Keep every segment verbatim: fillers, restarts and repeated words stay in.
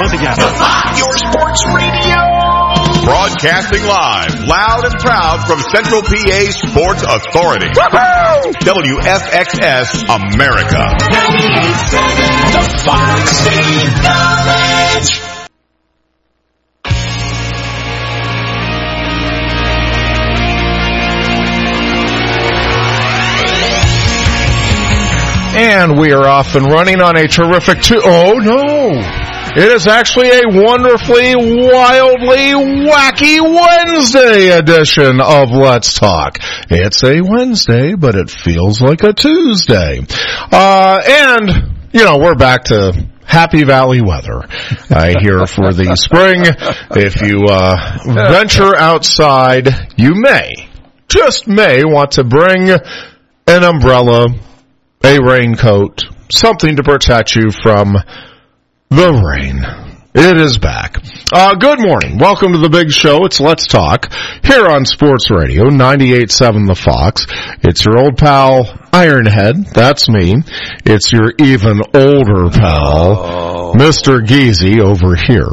Once again. Your sports radio. Broadcasting live, loud and proud from Central P A Sports Authority. Woo-hoo! W F X S America. ninety-eight point seven The Fox Village. And we are off and running on a terrific two. Oh, no. It is actually a wonderfully, wildly, wacky Wednesday edition of Let's Talk. It's a Wednesday, but it feels like a Tuesday. Uh, and, you know, we're back to Happy Valley weather uh, here for the spring. If you uh, venture outside, you may, just may, want to bring an umbrella, a raincoat, something to protect you from the rain. It is back. Uh, good morning. Welcome to the big show. It's Let's Talk here on Sports Radio, ninety-eight point seven The Fox. It's your old pal, Ironhead. That's me. It's your even older pal, oh. Mister Geezy over here.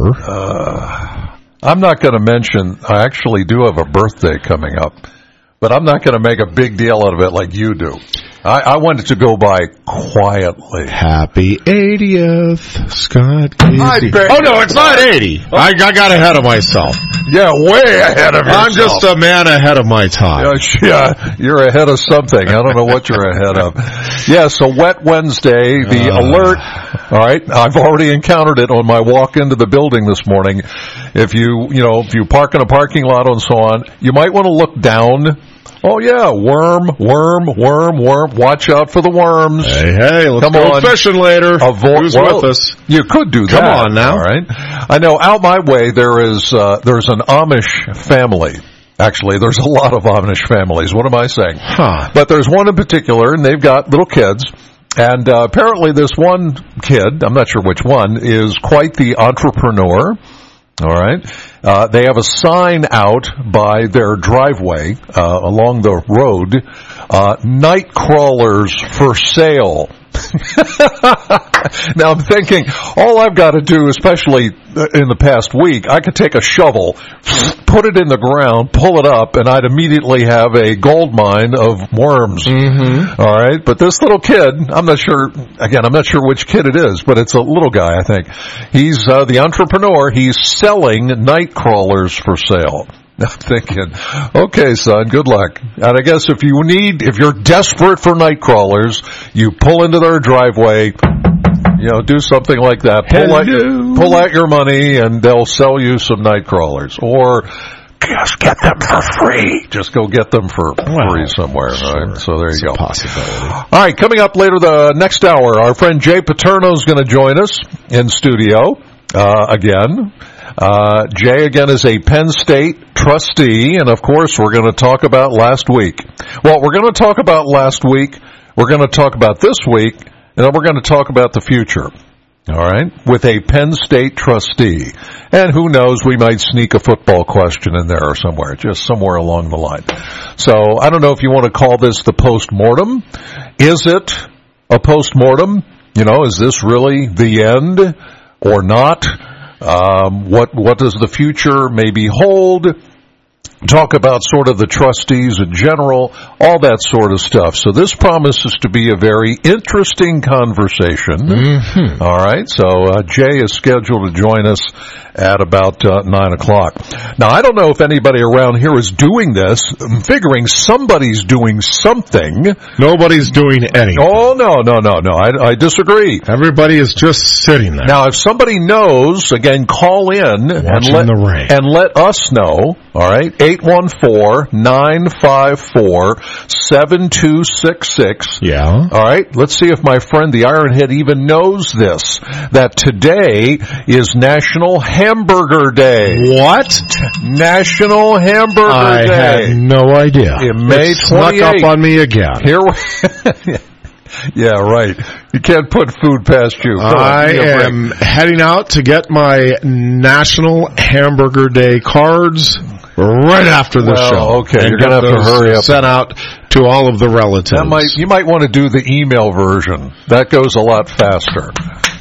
Uh, I'm not going to mention, I actually do have a birthday coming up, but I'm not going to make a big deal out of it like you do. I, I wanted to go by quietly. Happy eightieth, Scott Casey. Oh, no, it's not eighty. Oh. I, I got ahead of myself. Yeah, way ahead of yourself. I'm just a man ahead of my time. Yeah, you're ahead of something. I don't know what you're ahead of. Yeah, so Wet Wednesday, the uh. alert. All right, I've already encountered it on my walk into the building this morning. If you, you know, if you park in a parking lot and so on, you might want to look down. Oh, yeah, worm, worm, worm, worm. Watch out for the worms. Hey, hey, let's Come go on. fishing later. Avo- Who's well, with us? You could do Come that. Come on now. All right. I know out my way there is uh, there's an Amish family. Actually, there's a lot of Amish families. What am I saying? Huh. But there's one in particular, and they've got little kids. And uh, apparently this one kid, I'm not sure which one, is quite the entrepreneur. All right. Uh, they have a sign out by their driveway, uh, along the road, uh, night crawlers for sale. Now I'm thinking, all I've got to do, especially in the past week, I could take a shovel, put it in the ground, pull it up, and I'd immediately have a gold mine of worms. Mm-hmm. All right, but this little kid, I'm not sure, again, I'm not sure which kid it is, but it's a little guy, I think. He's uh, the entrepreneur. He's selling night crawlers for sale. I'm thinking, okay, son, good luck. And I guess if you need, if you're desperate for night crawlers, you pull into their driveway, you know, do something like that. Pull out, pull out your money, and they'll sell you some night crawlers. Or just get them for free. Just go get them for well, free somewhere. Sure. Right? So there you it's go. A possibility. All right, coming up later the next hour, our friend Jay Paterno is going to join us in studio uh, again. Uh, Jay, again, is a Penn State trustee, and of course, we're going to talk about last week. Well, we're going to talk about last week, we're going to talk about this week, and then we're going to talk about the future. All right? With a Penn State trustee. And who knows, we might sneak a football question in there or somewhere, just somewhere along the line. So, I don't know if you want to call this the post-mortem. Is it a post-mortem? You know, is this really the end or not? Um, what, what does the future maybe hold? Talk about sort of the trustees in general, all that sort of stuff. So this promises to be a very interesting conversation. Mm-hmm. All right. So uh, Jay is scheduled to join us at about uh, nine o'clock. Now, I don't know if anybody around here is doing this. I'm figuring somebody's doing something. Nobody's doing anything. Oh, no, no, no, no. I, I disagree. Everybody is just sitting there. Now, if somebody knows, again, call in and let, the rain. and let us know. All right. eight one four, nine five four, seven two six six. Yeah. All right. Let's see if my friend the Ironhead even knows this, that today is National Hamburger Day. What? National Hamburger I Day. I had no idea. In May it snuck twenty-eighth. up on me again. Here we Yeah, right. You can't put food past you. Come I on, am heading out to get my National Hamburger Day cards right after the well, show. Okay, and you're going to have to hurry up. Sent out to all of the relatives. That might, you might want to do the email version. That goes a lot faster.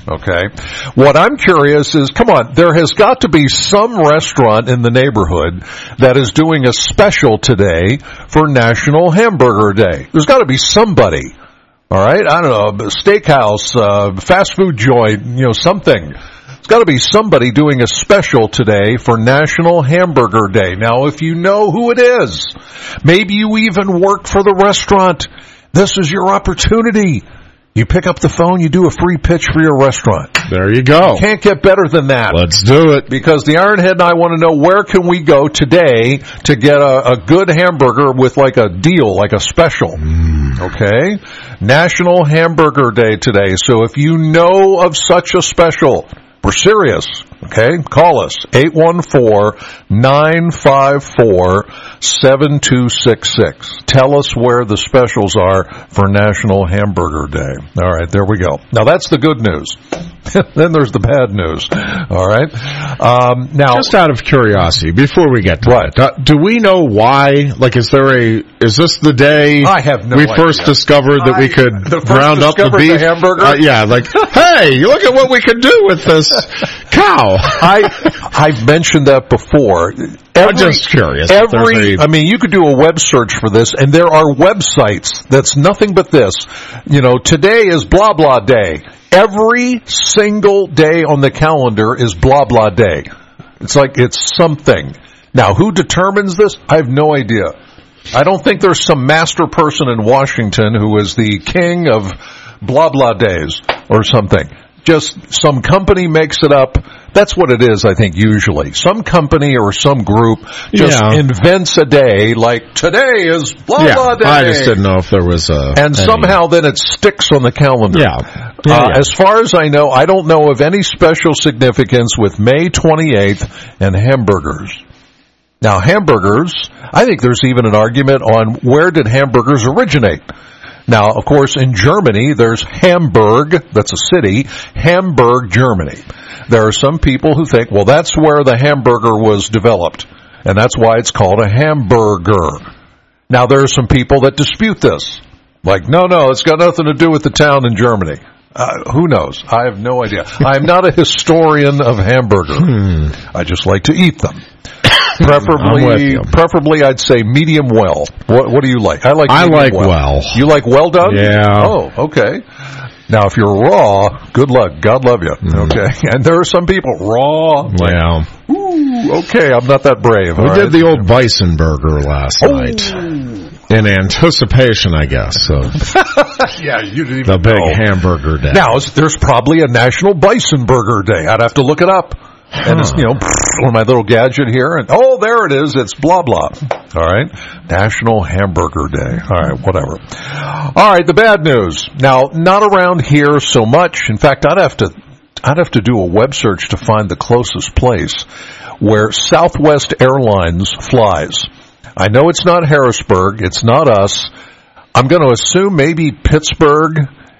Okay. What I'm curious is, come on, there has got to be some restaurant in the neighborhood that is doing a special today for National Hamburger Day. There's got to be somebody. All right. I don't know, a steakhouse, uh, fast food joint, you know, something. It's got to be somebody doing a special today for National Hamburger Day. Now, if you know who it is, maybe you even work for the restaurant, this is your opportunity. You pick up the phone, you do a free pitch for your restaurant. There you go. Can't get better than that. Let's do it. Because the Ironhead and I want to know, where can we go today to get a, a good hamburger with like a deal, like a special? Mm. Okay? National Hamburger Day today. So if you know of such a special, we're serious. Okay? Call us. eight one four, nine five four, seven two six six. Tell us where the specials are for National Hamburger Day. All right, there we go. Now, that's the good news. Then there's the bad news. All right? Um, now, just out of curiosity, before we get to What? that, uh, do we know why? Like, is there a, is this the day I have no we idea. first discovered that I- we could the first round up the discovered the beef? hamburger? Uh, yeah, like, hey, look at what we could do with this cow. I I've mentioned that before. Every, I'm just curious. if Every, there's a- I mean, you could do a web search for this, and there are websites that's nothing but this. You know, today is blah blah day. Every single day on the calendar is blah blah day. It's like it's something. Now, who determines this? I have no idea. I don't think there's some master person in Washington who is the king of blah blah days or something. Just some company makes it up. That's what it is, I think, usually. Some company or some group just Yeah. invents a day, like today is blah yeah, blah day. I just didn't know if there was a... And any- somehow then it sticks on the calendar. Yeah. Yeah, Uh, yeah. As far as I know, I don't know of any special significance with May twenty-eighth and hamburgers. Now, hamburgers, I think there's even an argument on where did hamburgers originate. Now, of course, in Germany, there's Hamburg, that's a city, Hamburg, Germany. There are some people who think, well, that's where the hamburger was developed, and that's why it's called a hamburger. Now, there are some people that dispute this. Like, no, no, it's got nothing to do with the town in Germany. Uh, who knows? I have no idea. I'm not a historian of hamburger. Hmm. I just like to eat them. I'm with Preferably, you. preferably, I'd say medium well. What, what do you like? I like. I medium like well. You like well done? Yeah. Oh, okay. Now, if you're raw, good luck. God love you. Mm. Okay. And there are some people raw. like, Yeah. Ooh, okay. I'm not that brave. We all did right? the old bison burger last Oh. night. In anticipation, I guess, of Yeah, you didn't even the big know. hamburger day. Now, there's probably a National Bison Burger Day. I'd have to look it up. And it's, you know, on my little gadget here, and oh, there it is. It's blah, blah. All right. National Hamburger Day. All right, whatever. All right, the bad news. Now, not around here so much. In fact, I'd have to, I'd have to do a web search to find the closest place where Southwest Airlines flies. I know it's not Harrisburg. It's not us. I'm going to assume maybe Pittsburgh,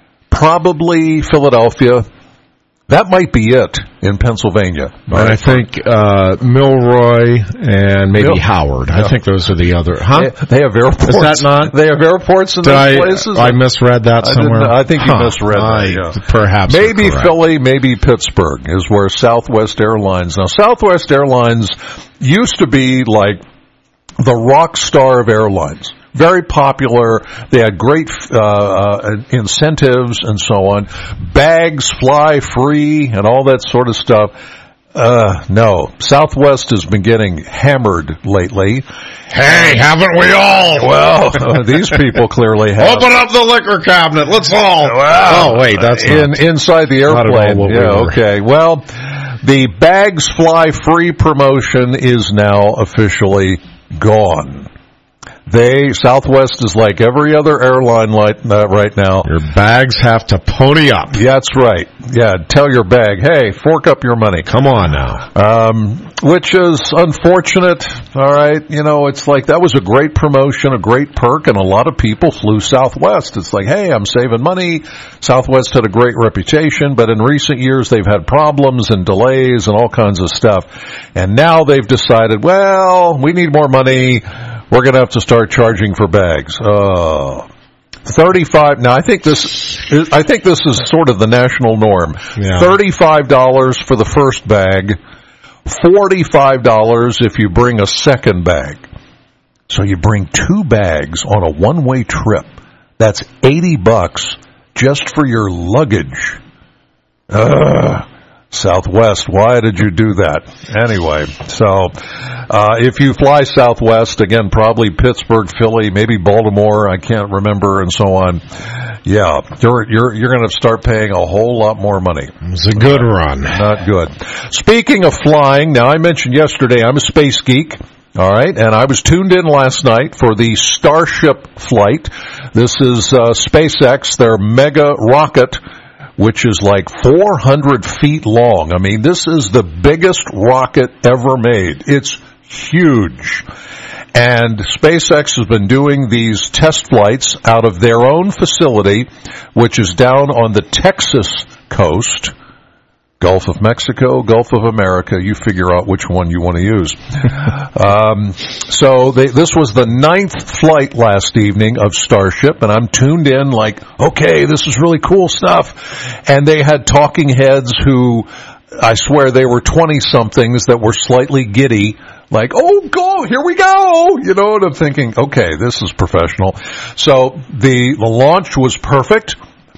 probably Philadelphia. That might be it in Pennsylvania. And I think uh, Milroy and maybe Mil- Howard. Yeah. I think those are the other. Huh? They, they have airports. Is that not? They have airports in Did those I, places. I misread that I somewhere? didn't- I think you Huh. misread that, I- yeah. Perhaps you're Maybe correct. Philly, maybe Pittsburgh is where Southwest Airlines. Now, Southwest Airlines used to be like the rock star of airlines. Very popular. They had great uh, uh, incentives and so on. Bags fly free and all that sort of stuff. Uh, no. Southwest has been getting hammered lately. Hey, haven't we all? Well, these people clearly have. Open up the liquor cabinet. Let's all. Wow. Oh, wait, that's in not, inside the not at all airplane. what we Yeah, were. okay. Well, the Bags Fly Free promotion is now officially gone. They, Southwest is like every other airline like that right now. Your bags have to pony up. Yeah, that's right. Yeah, tell your bag, hey, fork up your money. Come on now. Um, which is unfortunate. All right, you know, it's like that was a great promotion, a great perk, and a lot of people flew Southwest. It's like, hey, I'm saving money. Southwest had a great reputation, but in recent years they've had problems and delays and all kinds of stuff. And now they've decided, well, we need more money. We're going to have to start charging for bags. Oh. Thirty-five. Now, I think this. Is, I think this is sort of the national norm. Yeah. Thirty-five dollars for the first bag. Forty-five dollars if you bring a second bag. So you bring two bags on a one-way trip. That's eighty bucks just for your luggage. Ugh. Southwest, why did you do that? Anyway, so uh, if you fly Southwest, again, probably Pittsburgh, Philly, maybe Baltimore, I can't remember, and so on. Yeah, you're you're you're going to start paying a whole lot more money. It was a good run. Not good. Speaking of flying, now I mentioned yesterday I'm a space geek. All right, and I was tuned in last night for the Starship flight. This is uh, SpaceX, their mega rocket, which is like four hundred feet long. I mean, this is the biggest rocket ever made. It's huge. And SpaceX has been doing these test flights out of their own facility, which is down on the Texas coast. Gulf of Mexico, Gulf of America, you figure out which one you want to use. um, so they, this was the ninth flight last evening of Starship, and I'm tuned in like, okay, this is really cool stuff. And they had talking heads who, I swear they were twenty-somethings that were slightly giddy, like, oh, go, here we go, you know, and I'm thinking, okay, this is professional. So the, the launch was perfect.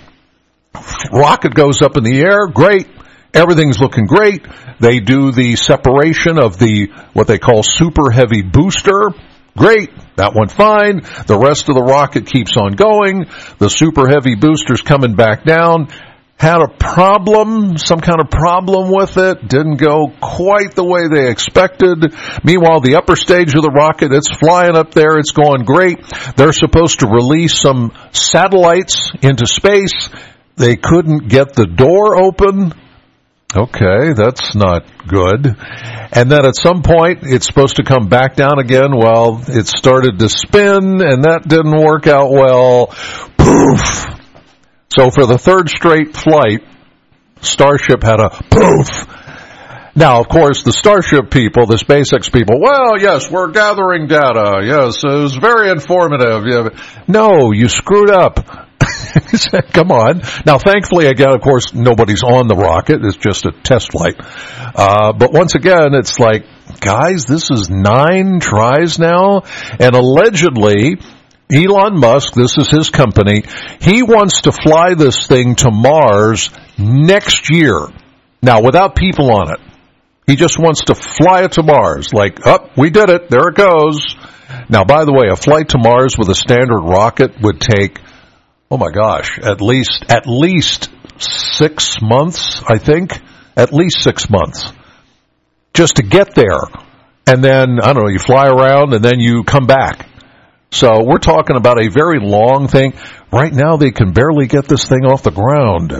Rocket goes up in the air, great. Everything's looking great. They do the separation of the, what they call super heavy booster. Great. That went fine. The rest of the rocket keeps on going. The super heavy booster's coming back down. Had a problem, some kind of problem with it. Didn't go quite the way they expected. Meanwhile, the upper stage of the rocket, it's flying up there. It's going great. They're supposed to release some satellites into space. They couldn't get the door open. Okay, that's not good. And then at some point, it's supposed to come back down again. Well, it started to spin, and that didn't work out well. Poof! So for the third straight flight, Starship had a poof. Now, of course, the Starship people, the SpaceX people, well, yes, we're gathering data. Yes, it was very informative. Yeah. No, you screwed up. Come on. Now, thankfully, again, of course, nobody's on the rocket. It's just a test flight. Uh, but once again, it's like, guys, this is nine tries now. And allegedly, Elon Musk, this is his company, he wants to fly this thing to Mars next year. Now, without people on it. He just wants to fly it to Mars. Like, oh, we did it. There it goes. Now, by the way, a flight to Mars with a standard rocket would take, oh my gosh, at least, at least six months, I think. At least six months. Just to get there. And then, I don't know, you fly around and then you come back. So we're talking about a very long thing. Right now they can barely get this thing off the ground.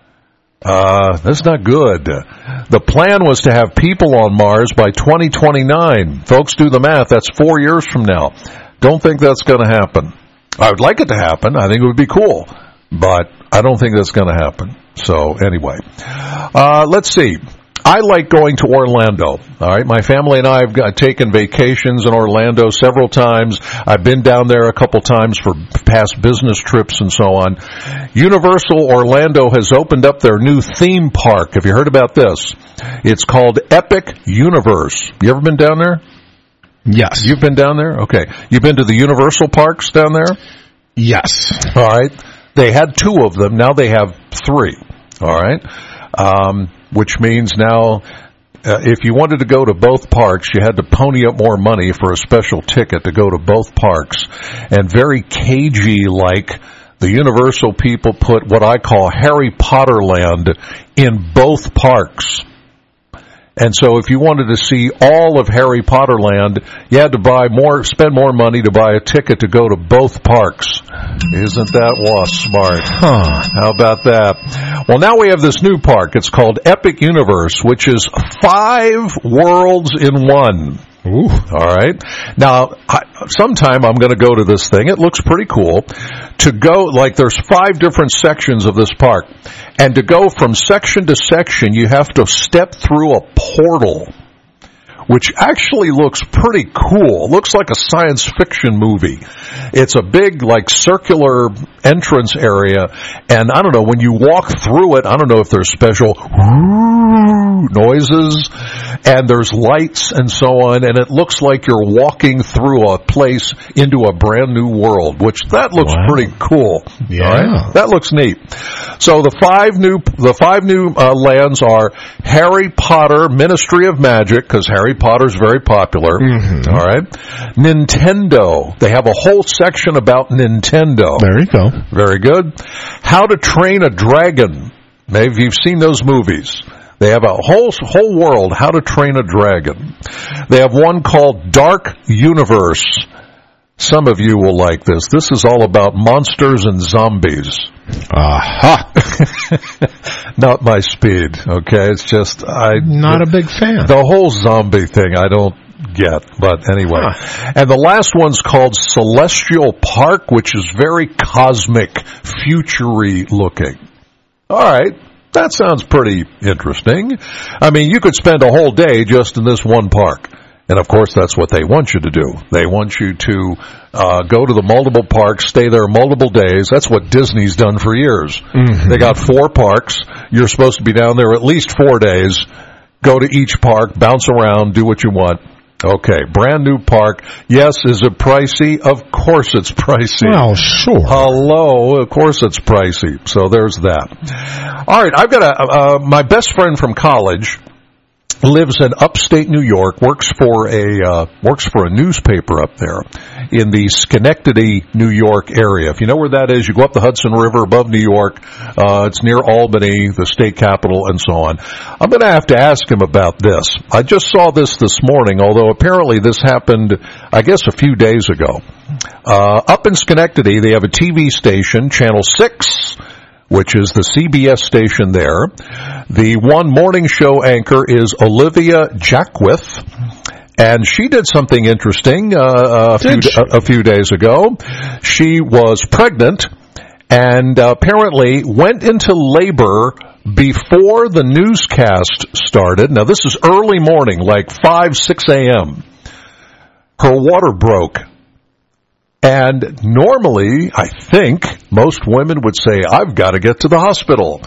Uh, that's not good. The plan was to have people on Mars by twenty twenty-nine. Folks, do the math. That's four years from now. Don't think that's going to happen. I would like it to happen. I think it would be cool. But I don't think that's going to happen. So anyway, uh, let's see. I like going to Orlando. All right, my family and I have got, taken vacations in Orlando several times. I've been down there a couple times for past business trips and so on. Universal Orlando has opened up their new theme park. Have you heard about this? It's called Epic Universe. You ever been down there? Yes. You've been down there? Okay. You've been to the Universal parks down there? Yes. All right. They had two of them. Now they have three. All right. Um, which means now, uh, if you wanted to go to both parks, you had to pony up more money for a special ticket to go to both parks. And very cagey-like, the Universal people put what I call Harry Potter land in both parks. And so if you wanted to see all of Harry Potter land, you had to buy more, spend more money to buy a ticket to go to both parks. Isn't that wow, smart? Huh. How about that? Well, now we have this new park. It's called Epic Universe, which is five worlds in one. Ooh. All right. Now, I, sometime I'm going to go to this thing. It looks pretty cool. To go, like there's five different sections of this park. And to go from section to section, you have to step through a portal, which actually looks pretty cool. It looks like a science fiction movie. It's a big, like, circular entrance area, and I don't know, when you walk through it, I don't know if there's special noises, and there's lights and so on, and it looks like you're walking through a place into a brand new world, which that looks Wow. pretty cool. Yeah. All right? That looks neat. So the five new the five new uh, lands are Harry Potter Ministry of Magic, because Harry Potter's very popular. Mm-hmm. All right. Nintendo. They have a whole section about Nintendo. There you go. Very good. How to Train a Dragon. Maybe you've seen those movies. They have a whole whole world, How to Train a Dragon. They have one called Dark Universe. Some of you will like this. This is all about monsters and zombies. Aha. Not my speed, okay? It's just, I... Not a big fan. The whole zombie thing, I don't get, but anyway. Huh. And the last one's called Celestial Park, which is very cosmic, future-y looking. All right. That sounds pretty interesting. I mean, you could spend a whole day just in this one park. And, of course, that's what they want you to do. They want you to uh, go to the multiple parks, stay there multiple days. That's what Disney's done for years. Mm-hmm. They got four parks. You're supposed to be down there at least four days. Go to each park, bounce around, do what you want. Okay, brand new park. Yes, is it pricey? Of course it's pricey. Well, sure. Hello, of course it's pricey. So there's that. All right, I've got a, uh, my best friend from college lives in upstate New York, works for a uh, works for a newspaper up there in the Schenectady, New York area. If you know where that is, you go up the Hudson River above New York. Uh, it's near Albany, the state capital, and so on. I'm going to have to ask him about this. I just saw this this morning, although apparently this happened, I guess, a few days ago. Uh, up in Schenectady, they have a T V station, Channel six, which is the C B S station there. The one morning show anchor is Olivia Jackwith, and she did something interesting uh, a, few, a, a few days ago. She was pregnant and uh, apparently went into labor before the newscast started. Now, this is early morning, like five, six a.m. Her water broke. And normally, I think, most women would say, I've got to get to the hospital.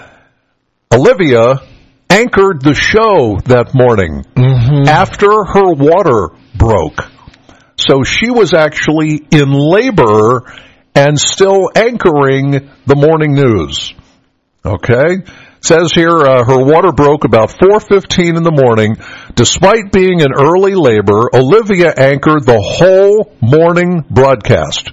Olivia anchored the show that morning mm-hmm. after her water broke. So she was actually in labor and still anchoring the morning news. Okay? Says here, uh, her water broke about four fifteen in the morning. Despite being in early labor, Olivia anchored the whole morning broadcast,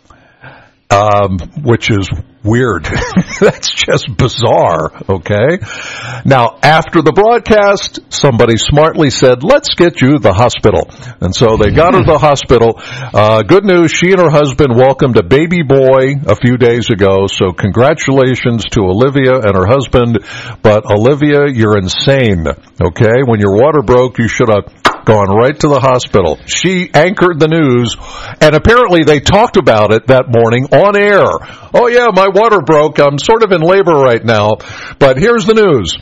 um, which is weird. That's just bizarre, okay? Now, after the broadcast, somebody smartly said, let's get you to the hospital. And so they got her to the hospital. Uh, good news, she and her husband welcomed a baby boy a few days ago, so congratulations to Olivia and her husband. But Olivia, you're insane, okay? When your water broke, you should have gone right to the hospital. She anchored the news, and apparently they talked about it that morning on air. Oh yeah, my water broke. I'm sort of in labor right now, but here's the news.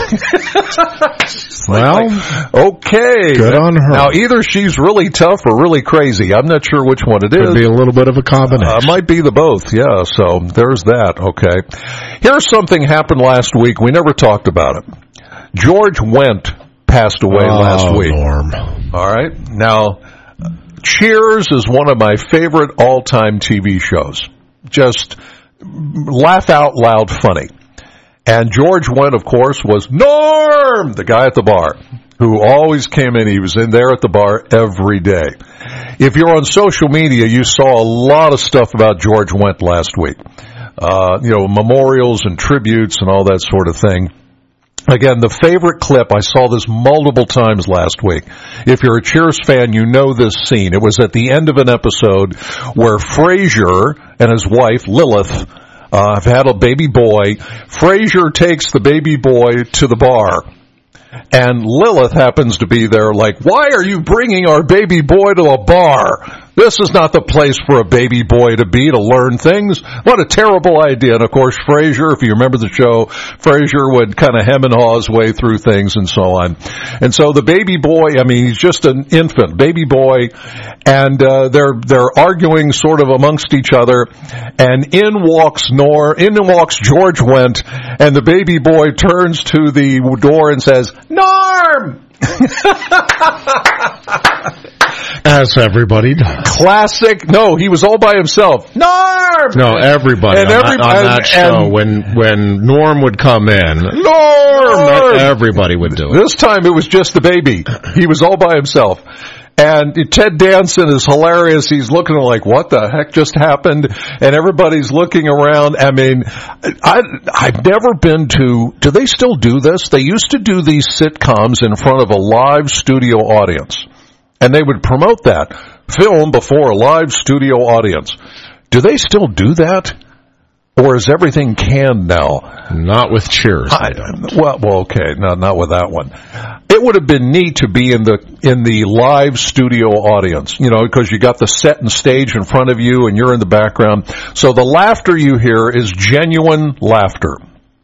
Well, like, okay. Good on her. Now, either she's really tough or really crazy. I'm not sure which one it is. Could be a little bit of a combination. Uh, might be the both, yeah. So there's that, okay. Here's something happened last week. We never talked about it. George Wendt passed away oh, last week. Norm. All right. Now, Cheers is one of my favorite all-time T V shows. Just laugh out loud funny. And George Wendt, of course, was Norm, the guy at the bar, who always came in. He was in there at the bar every day. If you're on social media, you saw a lot of stuff about George Wendt last week. Uh, you know, memorials and tributes and all that sort of thing. Again, the favorite clip, I saw this multiple times last week. If you're a Cheers fan, you know this scene. It was at the end of an episode where Frasier and his wife, Lilith, uh, have had a baby boy. Frasier takes the baby boy to the bar. And Lilith happens to be there like, why are you bringing our baby boy to a bar? This is not the place for a baby boy to be to learn things. What a terrible idea. And of course, Frasier, if you remember the show, Frasier would kind of hem and haw his way through things and so on. And so the baby boy, I mean, he's just an infant, baby boy, and uh, they're they're arguing sort of amongst each other. And in walks Nor, in walks George Wendt, and the baby boy turns to the door and says, "Norm!" As everybody does. Classic. No, he was all by himself. Norm! No, everybody. And on, every, that, on that and, show, and, when when Norm would come in, Norm! Norm! Everybody would do it. This time it was just the baby. He was all by himself. And Ted Danson is hilarious. He's looking like, what the heck just happened? And everybody's looking around. I mean, I, I've never been to, do they still do this? They used to do these sitcoms in front of a live studio audience. And they would promote that film before a live studio audience. Do they still do that? Or is everything canned now? Not with Cheers. I, well, well, okay, not not with that one. It would have been neat to be in the in the live studio audience, you know, because you got the set and stage in front of you, and you're in the background. So the laughter you hear is genuine laughter,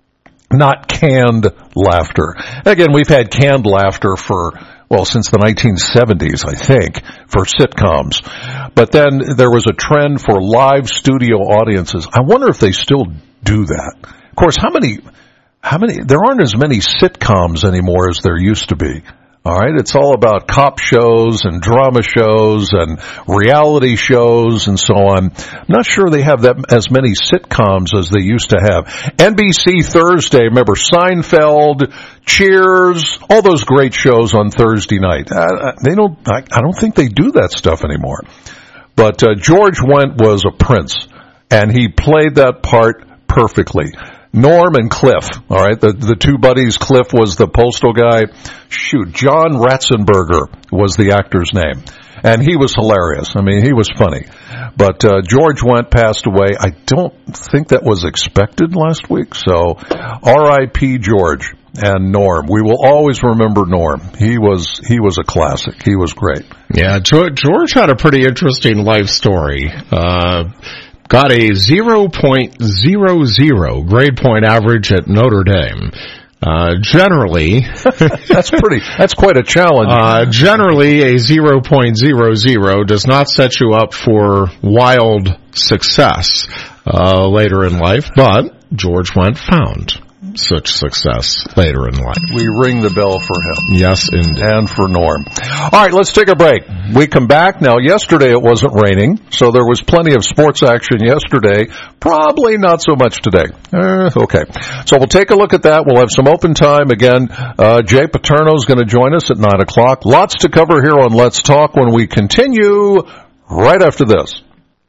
not canned laughter. Again, we've had canned laughter for, well, since the nineteen seventies, I think, for sitcoms. But then there was a trend for live studio audiences. I wonder if they still do that. Of course, how many, how many, there aren't as many sitcoms anymore as there used to be. All right, it's all about cop shows and drama shows and reality shows and so on. I'm not sure they have that as many sitcoms as they used to have. N B C Thursday, remember Seinfeld, Cheers, all those great shows on Thursday night. Uh, they don't. I, I don't think they do that stuff anymore. But uh, George Wendt was a prince, and he played that part perfectly. Norm and Cliff, all right, the the two buddies. Cliff was the postal guy. Shoot, John Ratzenberger was the actor's name, and he was hilarious. I mean, he was funny. But uh, George Wendt passed away. I don't think that was expected last week, so R I P George and Norm. We will always remember Norm. He was he was a classic. He was great. Yeah, George had a pretty interesting life story. Uh Got a zero point zero zero grade point average at Notre Dame. Uh, generally, that's pretty, that's quite a challenge. Uh, generally a zero point zero zero does not set you up for wild success, uh, later in life, but George Wendt found such success later in life. We ring the bell for him. Yes, indeed. And for Norm. All right, let's take a break. We come back. Now, yesterday it wasn't raining, so there was plenty of sports action yesterday. Probably not so much today. Uh, okay. So we'll take a look at that. We'll have some open time. Again, uh, Jay Paterno is going to join us at nine o'clock. Lots to cover here on Let's Talk when we continue right after this.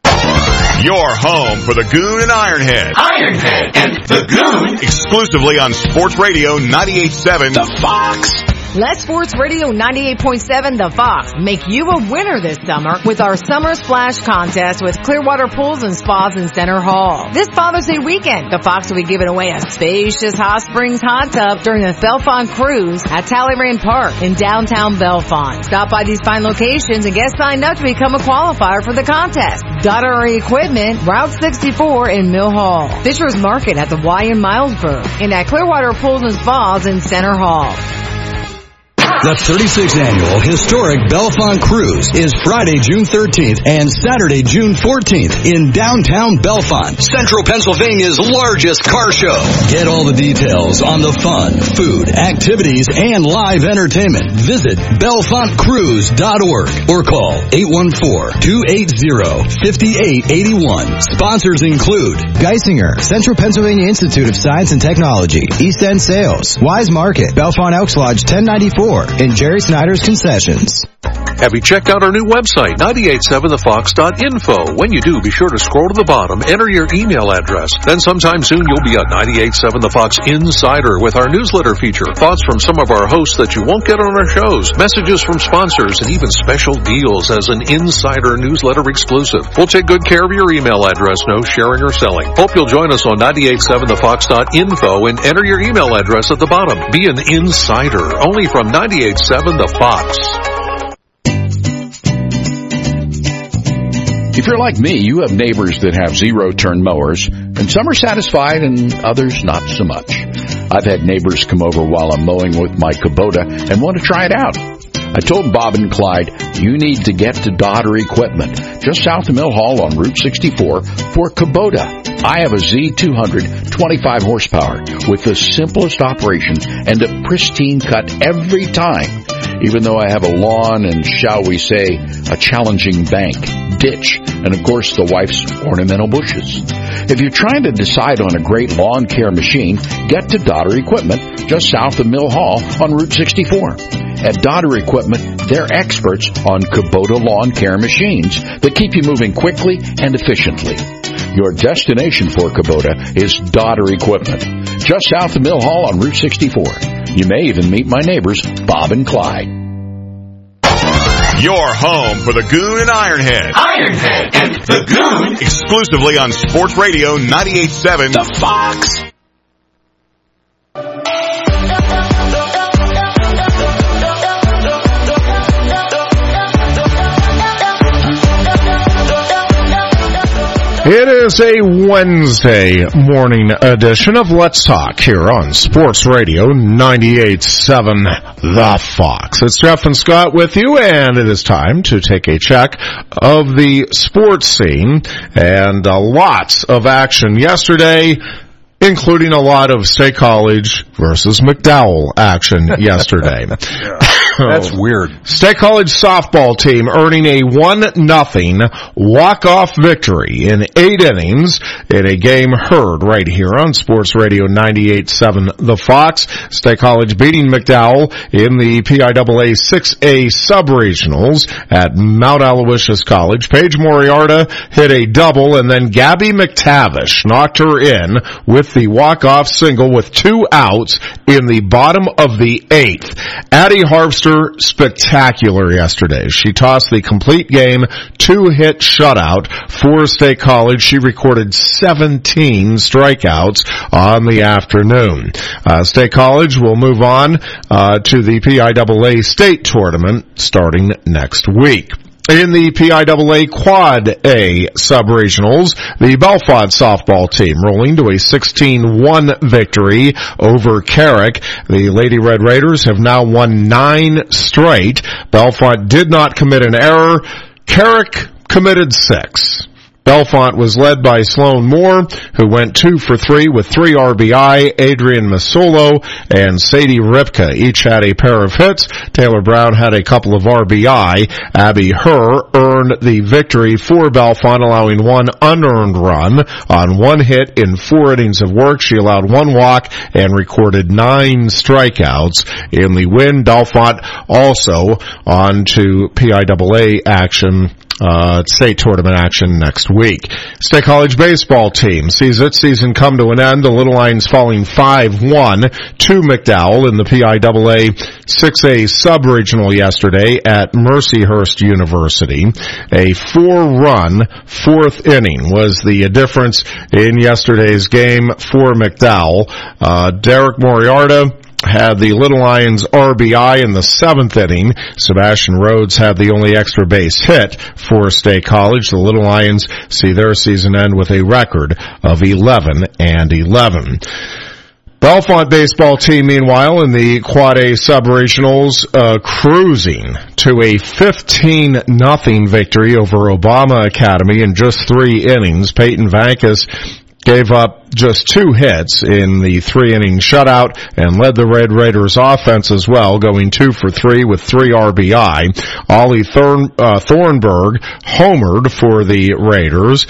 Your home for the Goon and Ironhead. Ironhead and the Goon. Exclusively on Sports Radio ninety-eight point seven. The Fox. Let Sports Radio ninety-eight point seven The Fox make you a winner this summer with our Summer Splash Contest with Clearwater Pools and Spas in Center Hall. This Father's Day weekend, the Fox will be giving away a spacious Hot Springs hot tub during the Bellefonte Cruise at Talleyrand Park in downtown Bellefonte. Stop by these fine locations and get signed up to become a qualifier for the contest. Daughtery Equipment, Route sixty-four in Mill Hall. Fisher's Market at the Y in Milesburg and at Clearwater Pools and Spas in Center Hall. The thirty-sixth Annual Historic Bellefonte Cruise is Friday, June thirteenth and Saturday, June fourteenth in downtown Bellefonte, Central Pennsylvania's largest car show. Get all the details on the fun, food, activities, and live entertainment. Visit bellefonte cruise dot org or call eight one four, two eight zero, five eight eight one. Sponsors include Geisinger, Central Pennsylvania Institute of Science and Technology, East End Sales, Wise Market, Bellefonte Elks Lodge ten ninety-four, and Jerry Snyder's Concessions. Have you checked out our new website, nine eight seven the fox dot info? When you do, be sure to scroll to the bottom, enter your email address. Then sometime soon you'll be a ninety-eight seven The Fox Insider with our newsletter feature. Thoughts from some of our hosts that you won't get on our shows, messages from sponsors, and even special deals as an Insider newsletter exclusive. We'll take good care of your email address, no sharing or selling. Hope you'll join us on nine eight seven the fox dot info and enter your email address at the bottom. Be an Insider, only from nine eight seven The Fox. If you're like me, you have neighbors that have zero-turn mowers, and some are satisfied and others not so much. I've had neighbors come over while I'm mowing with my Kubota and want to try it out. I told Bob and Clyde, you need to get to Dodder Equipment, just south of Mill Hall on Route sixty-four, for Kubota. I have a Z two hundred twenty-five horsepower with the simplest operation and a pristine cut every time, even though I have a lawn and, shall we say, a challenging bank, ditch, and of course the wife's ornamental bushes. If you're trying to decide on a great lawn care machine, get to Dodder Equipment, just south of Mill Hall on Route sixty-four. At Dodder Equipment, they're experts on Kubota lawn care machines that keep you moving quickly and efficiently. Your destination for Kubota is Dodder Equipment, just south of Mill Hall on Route sixty-four. You may even meet my neighbors, Bob and Clyde. Your home for the Goon and Ironhead. Ironhead and the Goon. Exclusively on Sports Radio ninety-eight point seven. The Fox. It is a Wednesday morning edition of Let's Talk here on Sports Radio ninety-eight point seven The Fox. It's Jeff and Scott with you, and it is time to take a check of the sports scene. And uh, lots of action yesterday, including a lot of State College versus McDowell action yesterday. That's weird. State College softball team earning a one nothing walk-off victory in eight innings in a game heard right here on Sports Radio ninety-eight point seven The Fox. State College beating McDowell in the P I A A six A sub-regionals at Mount Aloysius College. Paige Moriarty hit a double, and then Gabby McTavish knocked her in with the walk-off single with two outs in the bottom of the eighth. Addie Harvster, spectacular yesterday. She tossed the complete game two-hit shutout for State College. She recorded seventeen strikeouts on the afternoon. Uh, State College will move on uh, to the P I A A state tournament starting next week. In the P I A A Quad A sub-regionals, the Bellefonte softball team rolling to a sixteen one victory over Carrick. The Lady Red Raiders have now won nine straight. Bellefonte did not commit an error. Carrick committed six. Bellefonte was led by Sloan Moore, who went two for three with three R B I. Adrian Masolo and Sadie Ripka each had a pair of hits. Taylor Brown had a couple of R B I. Abby Herr earned the victory for Bellefonte, allowing one unearned run on one hit in four innings of work. She allowed one walk and recorded nine strikeouts in the win. Bellefonte also on to P I A A action, Uh, state tournament action next week. State College baseball team sees its season come to an end. The Little Lions falling five one to McDowell in the P I A A six A sub-regional yesterday at Mercyhurst University. A four-run fourth inning was the difference in yesterday's game for McDowell. Uh, Derek Moriarty had the Little Lions R B I in the seventh inning. Sebastian Rhodes had the only extra base hit for State College. The Little Lions see their season end with a record of eleven and eleven. Bellefonte baseball team, meanwhile, in the Quad A sub-regionals, uh, cruising to a fifteen nothing victory over Obama Academy in just three innings. Peyton Vankus gave up just two hits in the three-inning shutout and led the Red Raiders offense as well, going two for three with three R B I. Ollie Thorn, uh, Thornburg homered for the Raiders,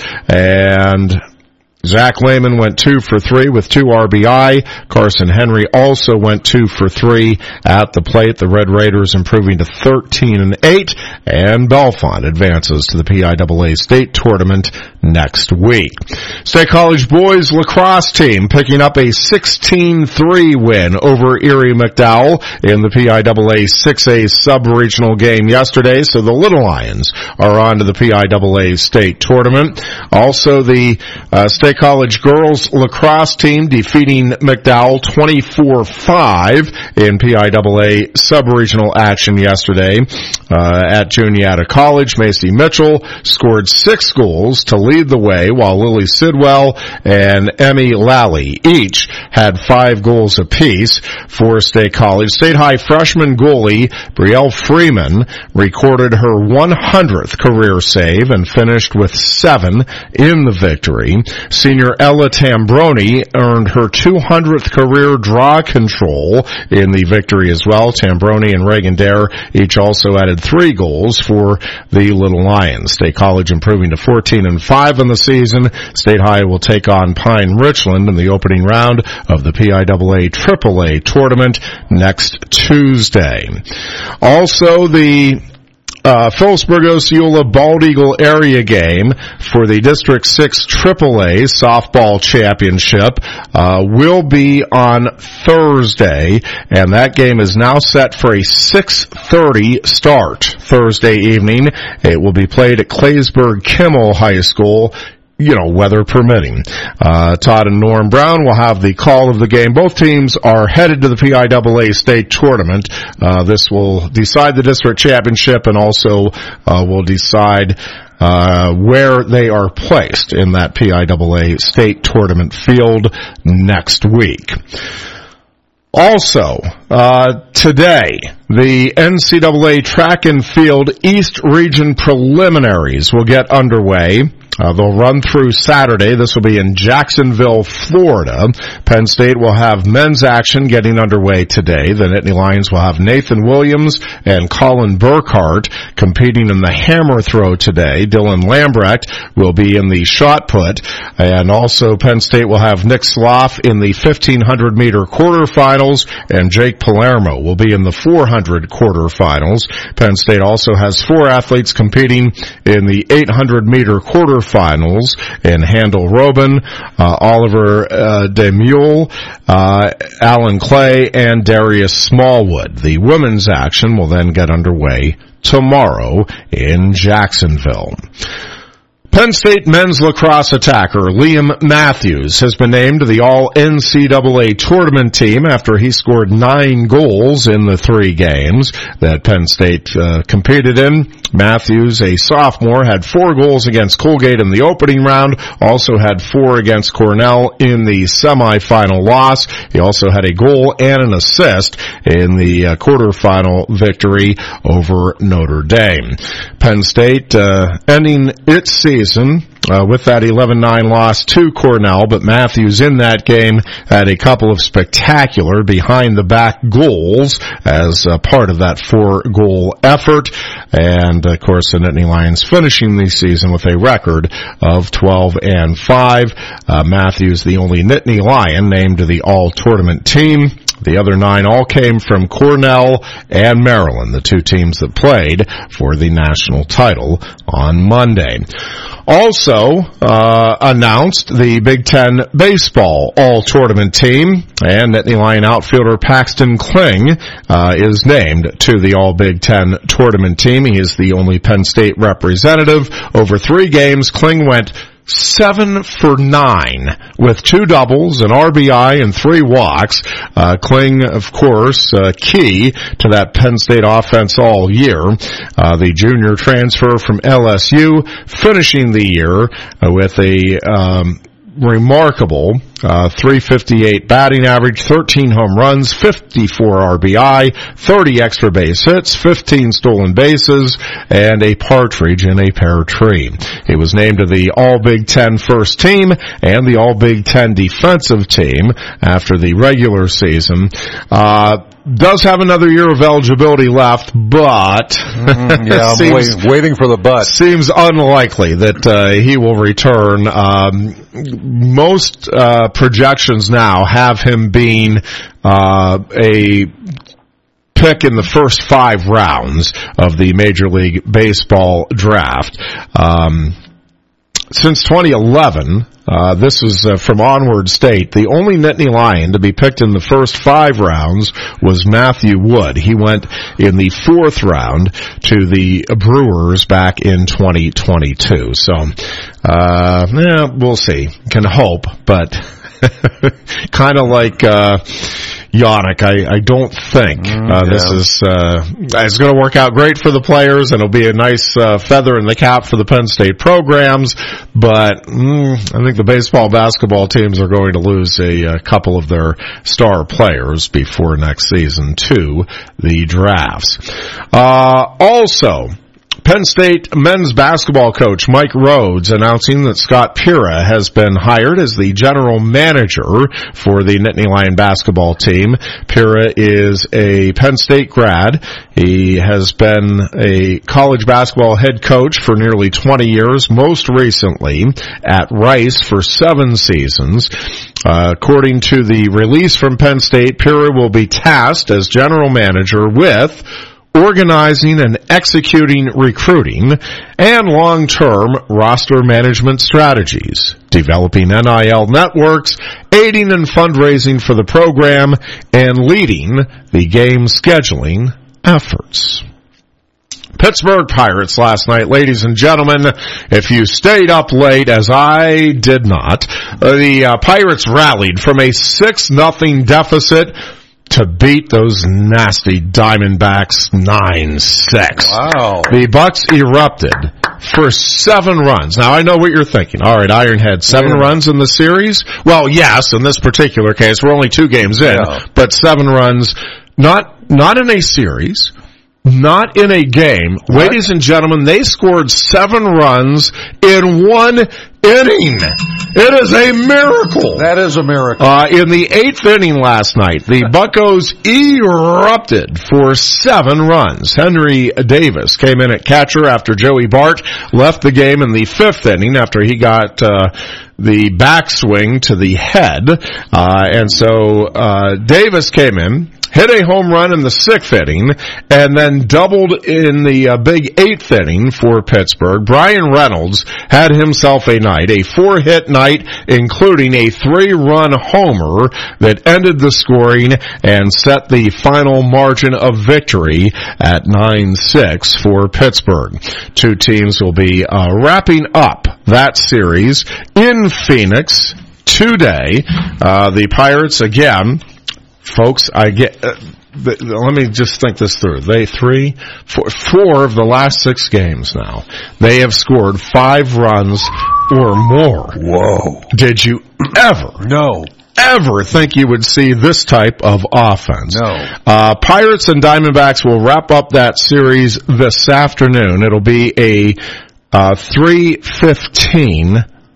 and Zach Lehman went two for three with two R B I. Carson Henry also went two for three at the plate. The Red Raiders improving to thirteen and eight, and Bellefonte advances to the P I A A state tournament next week. State College boys lacrosse team picking up a sixteen three win over Erie McDowell in the P I A A six A sub-regional game yesterday, so the Little Lions are on to the P I A A state tournament. Also, the uh, state State College girls lacrosse team defeating McDowell twenty-four five in P I A A sub-regional action yesterday. Uh, at Juniata College, Macy Mitchell scored six goals to lead the way, while Lily Sidwell and Emmy Lally each had five goals apiece for State College. State High freshman goalie Brielle Freeman recorded her one hundredth career save and finished with seven in the victory. Senior Ella Tambroni earned her two hundredth career draw control in the victory as well. Tambroni and Reagan Dare each also added three goals for the Little Lions. State College improving to fourteen and five in the season. State High will take on Pine Richland in the opening round of the P I A A triple A tournament next Tuesday. Also, the Uh, Phillipsburg Osceola Bald Eagle area game for the District six triple A softball championship uh, will be on Thursday, and that game is now set for a six thirty start Thursday evening. It will be played at Claysburg Kimmel High School, you know, weather permitting. Uh, Todd and Norm Brown will have the call of the game. Both teams are headed to the P I A A state tournament. Uh, this will decide the district championship and also uh, will decide uh where they are placed in that P I A A state tournament field next week. Also, uh, today, the N C double A Track and Field East Region preliminaries will get underway. Uh, they'll run through Saturday. This will be in Jacksonville, Florida. Penn State will have men's action getting underway today. The Nittany Lions will have Nathan Williams and Colin Burkhart competing in the hammer throw today. Dylan Lambrecht will be in the shot put. And also Penn State will have Nick Sloff in the fifteen hundred meter quarterfinals, and Jake Palermo will be in the four hundred quarterfinals. Penn State also has four athletes competing in the eight hundred meter quarterfinals. Finals in Handel Robin, uh, Oliver uh, Demule, uh, Alan Clay, and Darius Smallwood. The women's action will then get underway tomorrow in Jacksonville. Penn State men's lacrosse attacker Liam Matthews has been named to the All-N C double A tournament team after he scored nine goals in the three games that Penn State uh, competed in. Matthews, a sophomore, had four goals against Colgate in the opening round, also had four against Cornell in the semifinal loss. He also had a goal and an assist in the uh, quarterfinal victory over Notre Dame. Penn State uh, ending its season Uh, with that eleven nine loss to Cornell, but Matthews in that game had a couple of spectacular behind-the-back goals as uh, part of that four-goal effort. And, of course, the Nittany Lions finishing the season with a record of twelve and five. Uh, Matthews, the only Nittany Lion named to the all-tournament team. The other nine all came from Cornell and Maryland, the two teams that played for the national title on Monday. Also uh announced the Big Ten baseball all-tournament team, and Nittany Lion outfielder Paxton Kling uh is named to the All-Big Ten tournament team. He is the only Penn State representative. Over three games, Kling went seven for nine with two doubles, an R B I, and three walks. Uh, Kling, of course, uh, key to that Penn State offense all year. Uh, the junior transfer from L S U finishing the year uh, with a um, remarkable uh three fifty-eight batting average, thirteen home runs, fifty-four R B I, thirty extra base hits, fifteen stolen bases, and a partridge in a pear tree. He was named to the All-Big Ten first team and the All-Big Ten defensive team after the regular season. Uh Does have another year of eligibility left, but mm, yeah, I'm seems, wait, waiting for the but. Seems unlikely that uh, he will return. Um, most uh, projections now have him being uh, a pick in the first five rounds of the Major League Baseball draft. Um, since twenty eleven, Uh, this is uh, from Onward State. The only Nittany Lion to be picked in the first five rounds was Matthew Wood. He went in the fourth round to the Brewers back in twenty twenty-two. So Uh, yeah, we'll see. Can hope, but kind of like uh, Yannick, I, I don't think uh, this yeah. is uh, it's going to work out great for the players, and it'll be a nice uh, feather in the cap for the Penn State programs. But mm, I think the baseball, basketball teams are going to lose a, a couple of their star players before next season to the drafts. Uh, also, Penn State men's basketball coach Mike Rhodes announcing that Scott Pira has been hired as the general manager for the Nittany Lion basketball team. Pira is a Penn State grad. He has been a college basketball head coach for nearly twenty years, most recently at Rice for seven seasons. Uh, according to the release from Penn State, Pira will be tasked as general manager with organizing and executing recruiting and long-term roster management strategies, developing N I L networks, aiding in fundraising for the program, and leading the game scheduling efforts. Pittsburgh Pirates last night, ladies and gentlemen. If you stayed up late, as I did not, the uh, Pirates rallied from a six nothing deficit to beat those nasty Diamondbacks nine six. Wow. The Bucks erupted for seven runs. Now, I know what you're thinking. All right, Ironhead, seven yeah. runs in the series? Well, yes, in this particular case, we're only two games in, yeah. but seven runs, not not in a series, not in a game. What? Ladies and gentlemen, they scored seven runs in one inning. It is a miracle. That is a miracle. Uh, in the eighth inning last night, the Buccos erupted for seven runs. Henry Davis came in at catcher after Joey Bart left the game in the fifth inning after he got uh, the backswing to the head. Uh, and so uh, Davis came in, hit a home run in the sixth inning, and then doubled in the uh, big eighth inning for Pittsburgh. Brian Reynolds had himself a night, a four-hit night, including a three-run homer that ended the scoring and set the final margin of victory at nine six for Pittsburgh. Two teams will be uh, wrapping up that series in Phoenix today. Uh, the Pirates, again, folks, I get, uh, the, the, let me just think this through. They three, four, four of the last six games now, they have scored five runs or more. Whoa. Did you ever? No. Ever think you would see this type of offense? No. Uh, Pirates and Diamondbacks will wrap up that series this afternoon. It'll be a, uh, three fifteen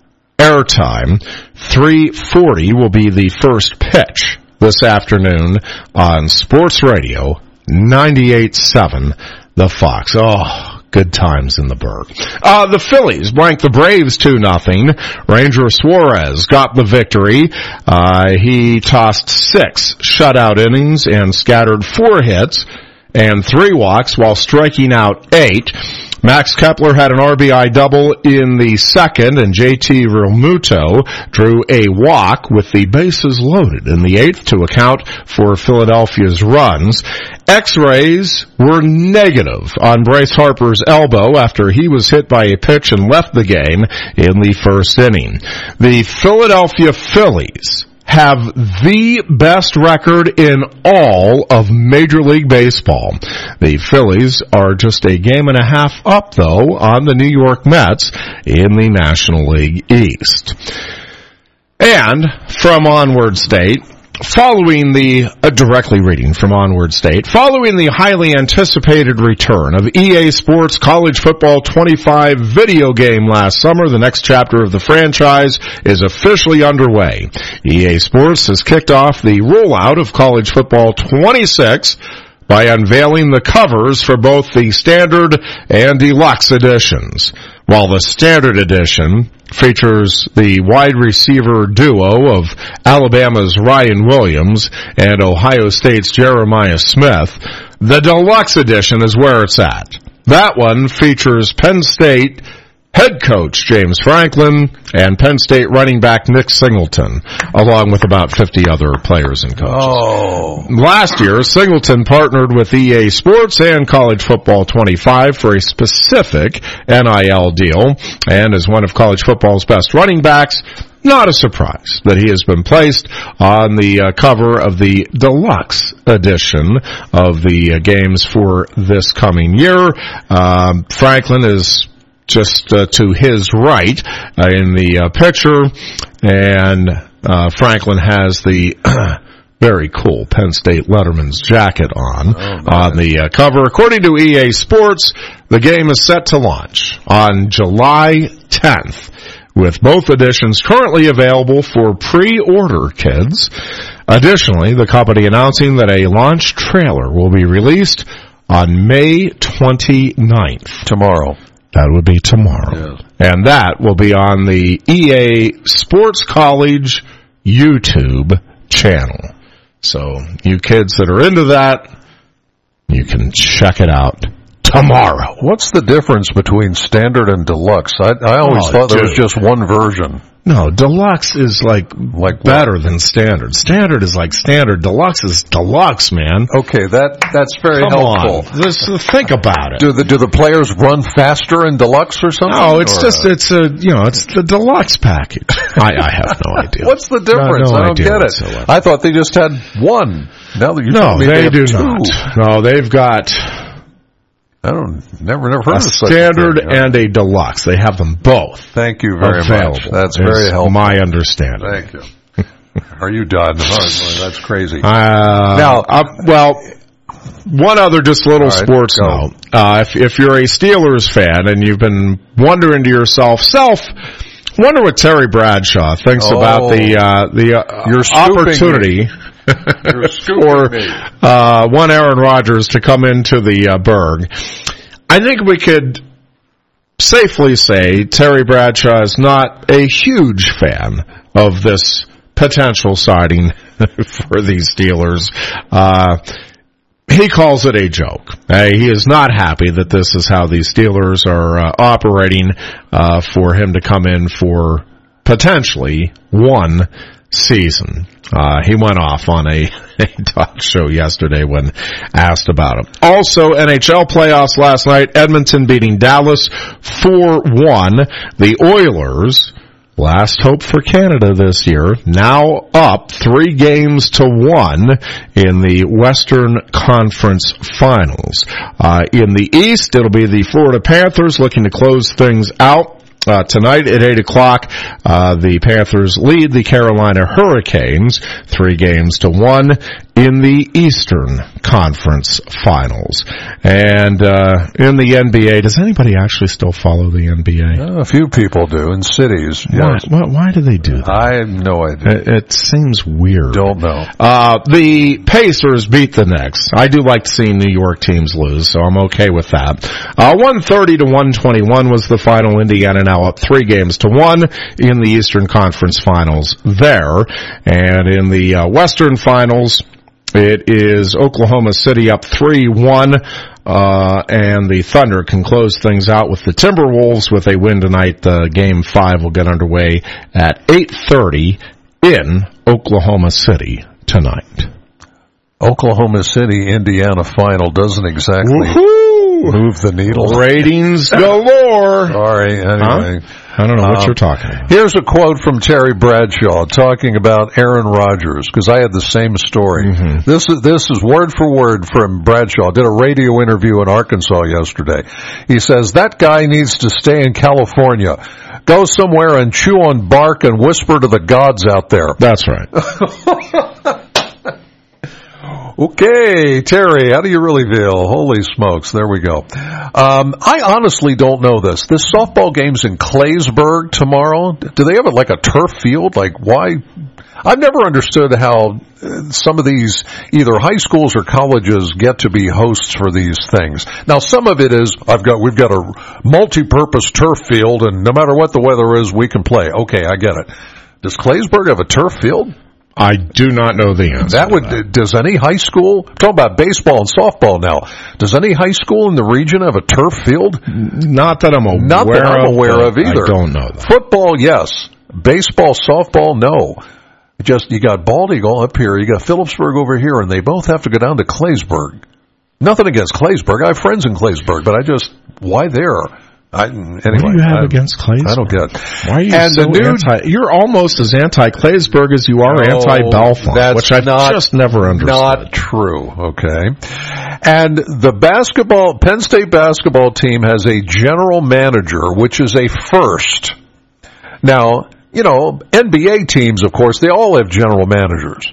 airtime. three forty will be the first pitch this afternoon on Sports Radio ninety-eight point seven The Fox. Oh, good times in the Burgh. Uh, the Phillies blanked the Braves two nothing. Ranger Suarez got the victory. Uh, he tossed six shutout innings and scattered four hits and three walks while striking out eight. Max Kepler had an R B I double in the second, and J T Realmuto drew a walk with the bases loaded in the eighth to account for Philadelphia's runs. X-rays were negative on Bryce Harper's elbow after he was hit by a pitch and left the game in the first inning. The Philadelphia Phillies have the best record in all of Major League Baseball. The Phillies are just a game and a half up, though, on the New York Mets in the National League East. And from Onward State, following the, uh, directly reading from Onward State, following the highly anticipated return of E A Sports College Football twenty-five video game last summer, the next chapter of the franchise is officially underway. E A Sports has kicked off the rollout of College Football twenty-six by unveiling the covers for both the standard and deluxe editions. While the standard edition features the wide receiver duo of Alabama's Ryan Williams and Ohio State's Jeremiah Smith, the deluxe edition is where it's at. That one features Penn State head coach James Franklin, and Penn State running back Nick Singleton, along with about fifty other players and coaches. Oh. Last year, Singleton partnered with E A Sports and College Football twenty-five for a specific N I L deal, and as one of college football's best running backs, not a surprise that he has been placed on the uh, cover of the deluxe edition of the uh, games for this coming year. Um, Franklin is just uh, to his right uh, in the uh, picture, and uh, Franklin has the very cool Penn State Letterman's jacket on oh, on the uh, cover. According to E A Sports, the game is set to launch on July tenth, with both editions currently available for pre-order, kids. Additionally, the company announcing that a launch trailer will be released on May twenty-ninth. Tomorrow. That would be tomorrow. Yes. And that will be on the E A Sports College YouTube channel. So, you kids that are into that, you can check it out tomorrow. What's the difference between standard and deluxe? I, I always oh, thought dude. there was just one version. No, deluxe is like, like better what? than standard. Standard is like standard. Deluxe is deluxe, man. Okay, that that's very Come helpful. On. Just think about it. Do the do the players run faster in deluxe or something? No, it's or just a... it's a you know it's the deluxe package. I, I have no idea. What's the difference? No, no I don't idea get it. Whatsoever. I thought they just had one. Now that you no, me they, they do two. not. No, they've got. I don't never never heard a of such standard a thing, huh? and a deluxe. They have them both. Thank you very available. much. That's very helpful. My understanding. Thank you. Are you done? Oh, that's crazy. Uh, now, uh, well, one other just little right, sports go. note. Uh, if, if you're a Steelers fan and you've been wondering to yourself, self, wonder what Terry Bradshaw thinks oh, about the uh, the uh, you're opportunity for uh, one Aaron Rodgers to come into the uh, Berg. I think we could safely say Terry Bradshaw is not a huge fan of this potential signing for these Steelers. Uh, he calls it a joke. Uh, he is not happy that this is how these Steelers are uh, operating uh, for him to come in for potentially one season. Uh, he went off on a, a talk show yesterday when asked about it. Also, N H L playoffs last night, Edmonton beating Dallas four one. The Oilers, last hope for Canada this year, now up three games to one in the Western Conference Finals. Uh, in the East, it'll be the Florida Panthers looking to close things out. Uh, tonight at eight o'clock, uh, the Panthers lead the Carolina Hurricanes three games to one in the Eastern Conference Finals. And, uh, in the N B A, does anybody actually still follow the N B A? Uh, a few people do in cities. Why, Yes. why, why do they do that? I have no idea. It, it seems weird. Don't know. Uh, the Pacers beat the Knicks. I do like seeing New York teams lose, so I'm okay with that. Uh, one thirty to one twenty-one was the final. Indiana now up three games to one in the Eastern Conference Finals there. And in the uh, Western Finals, it is Oklahoma City up three one. Uh, and the Thunder can close things out with the Timberwolves with a win tonight. Uh, game five will get underway at eight thirty in Oklahoma City tonight. Oklahoma City, Indiana final doesn't exactly Woo-hoo! move the needle. Ratings galore. Sorry, anyway. Huh? I don't know what um, you're talking about. Here's a quote from Terry Bradshaw talking about Aaron Rodgers, because I had the same story. Mm-hmm. This is this is word for word from Bradshaw. Did a radio interview in Arkansas yesterday. He says, that guy needs to stay in California. Go somewhere and chew on bark and whisper to the gods out there. That's right. Okay, Terry, how do you really feel? Holy smokes, there we go. Um, I honestly don't know this. This softball game's in Claysburg tomorrow. Do they have it like a turf field? Like, why? I've never understood how some of these, either high schools or colleges, get to be hosts for these things. Now, some of it is, I've got, we've got a multi-purpose turf field, and no matter what the weather is, we can play. Okay, I get it. Does Claysburg have a turf field? I do not know the answer. That would. That. Does any high school, talk about baseball and softball now, does any high school in the region have a turf field? Not that I'm aware of. Not that I'm aware of either. I don't know that. Football, yes. Baseball, softball, no. Just, you got Bald Eagle up here, you got Phillipsburg over here, and they both have to go down to Claysburg. Nothing against Claysburg. I have friends in Claysburg, but I just, why there? I, anyway, what do you have I, against Claysburg? I don't get it. Why are you and so the new, anti? You're almost as anti-Claysburg as you are no, anti-Belfont, which I've not, just never understood. Not true, okay? And the basketball, Penn State basketball team has a general manager, which is a first. Now, you know, N B A teams, of course, they all have general managers.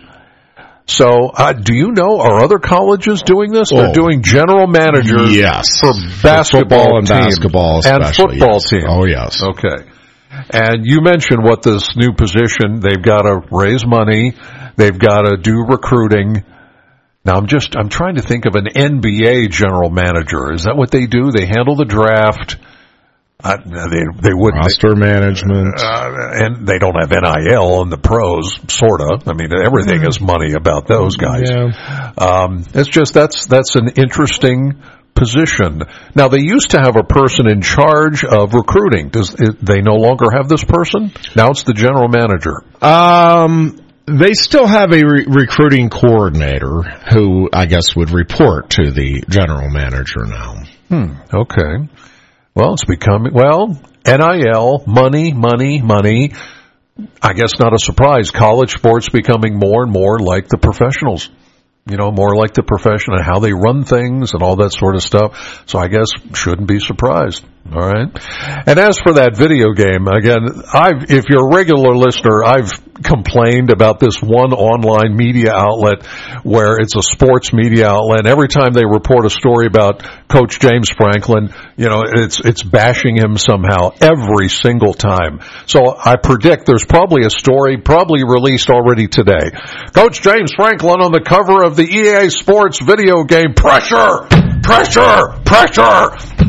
So, uh, do you know, are other colleges doing this? Oh, they're doing general managers yes. for basketball for and teams basketball and football yes. teams. Oh, yes. Okay. And you mentioned what this new position, they've got to raise money, they've got to do recruiting. Now, I'm just, I'm trying to think of an N B A general manager. Is that what they do? They handle the draft. Uh, they they wouldn't roster management, uh, and they don't have N I L in the pros, sorta. I mean, everything is money about those guys. Yeah. Um, it's just that's that's an interesting position. Now, they used to have a person in charge of recruiting. Does they no longer have this person? Now it's the general manager. Um. They still have a re- recruiting coordinator who I guess would report to the general manager now. Hmm. Okay. Well, it's becoming, well, N I L, money, money, money. I guess not a surprise. College sports becoming more and more like the professionals. You know, more like the profession and how they run things and all that sort of stuff. So I guess shouldn't be surprised. All right. And as for that video game, again, I've, if you're a regular listener, I've complained about this one online media outlet where it's a sports media outlet. And every time they report a story about Coach James Franklin, you know, it's, it's bashing him somehow every single time. So I predict there's probably a story probably released already today. Coach James Franklin on the cover of the E A Sports video game. Pressure! Pressure! Pressure!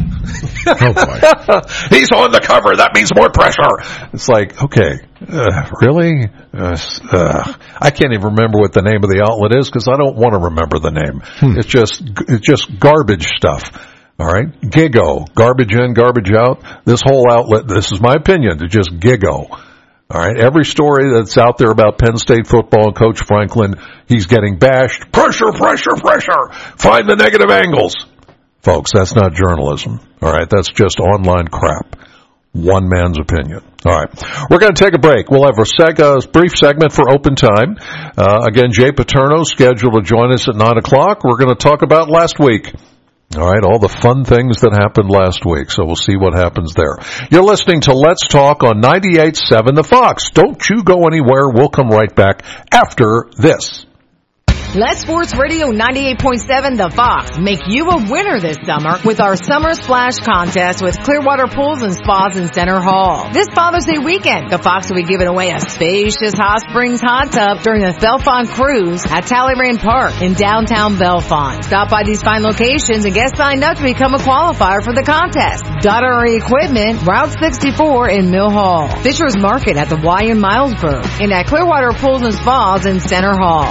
Oh boy. He's on the cover. That means more pressure. It's like, okay, uh, really? Uh, uh, I can't even remember what the name of the outlet is because I don't want to remember the name. Hmm. It's just, it's just garbage stuff. All right, Gigo, garbage in, garbage out. This whole outlet, this is my opinion, it's just Gigo. All right, every story that's out there about Penn State football and Coach Franklin, he's getting bashed. Pressure, pressure, pressure. Find the negative angles. Folks, that's not journalism. All right, that's just online crap. One man's opinion. All right, we're going to take a break. We'll have a, seg- a brief segment for open time. Uh, again, Jay Paterno scheduled to join us at nine o'clock. We're going to talk about last week. All right, all the fun things that happened last week. So we'll see what happens there. You're listening to Let's Talk on ninety-eight point seven The Fox. Don't you go anywhere. We'll come right back after this. Let Sports Radio ninety-eight point seven The Fox make you a winner this summer with our Summer Splash Contest with Clearwater Pools and Spas in Center Hall. This Father's Day weekend, the Fox will be giving away a spacious hot springs hot tub during the Belfont Cruise at Talleyrand Park in downtown Belfont. Stop by these fine locations and get signed up to become a qualifier for the contest. Daughtery Equipment, Route sixty-four in Mill Hall. Fisher's Market at the Y in Milesburg. And at Clearwater Pools and Spas in Center Hall.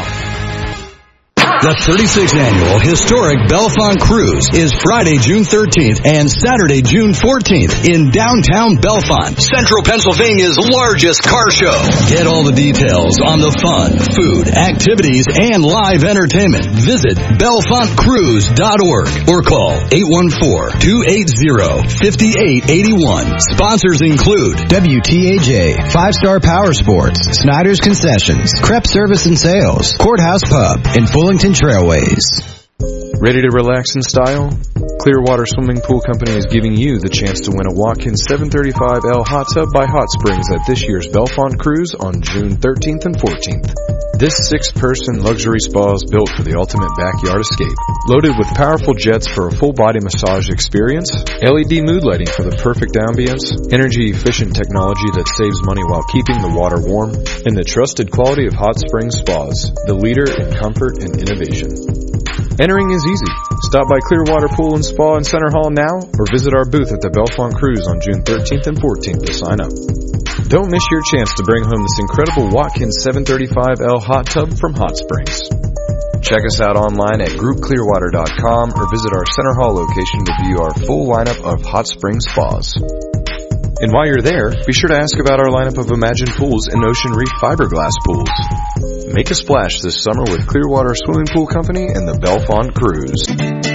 The thirty-sixth Annual Historic Belfont Cruise is Friday, June thirteenth and Saturday, June fourteenth in downtown Belfont, Central Pennsylvania's largest car show. Get all the details on the fun, food, activities, and live entertainment. Visit belfont cruise dot org or call eight one four, two eight zero, five eight eight one. Sponsors include W T A J, Five Star Power Sports, Snyder's Concessions, Crepe Service and Sales, Courthouse Pub, and Fullington Trailways. Ready to relax in style? Clearwater Swimming Pool Company is giving you the chance to win a walk-in seven thirty-five L hot tub by Hot Springs at this year's Belfont Cruise on June thirteenth and fourteenth. This six-person luxury spa is built for the ultimate backyard escape. Loaded with powerful jets for a full-body massage experience, L E D mood lighting for the perfect ambience, energy-efficient technology that saves money while keeping the water warm, and the trusted quality of Hot Springs Spas, the leader in comfort and innovation. Entering is easy. Stop by Clearwater Pool and Spa in Center Hall now or visit our booth at the Belfont Cruise on June thirteenth and fourteenth to sign up. Don't miss your chance to bring home this incredible Watkins seven thirty-five L hot tub from Hot Springs. Check us out online at group clearwater dot com or visit our Center Hall location to view our full lineup of Hot Springs spas. And while you're there, be sure to ask about our lineup of Imagine Pools and Ocean Reef fiberglass pools. Make a splash this summer with Clearwater Swimming Pool Company and the Bellefonte Cruise.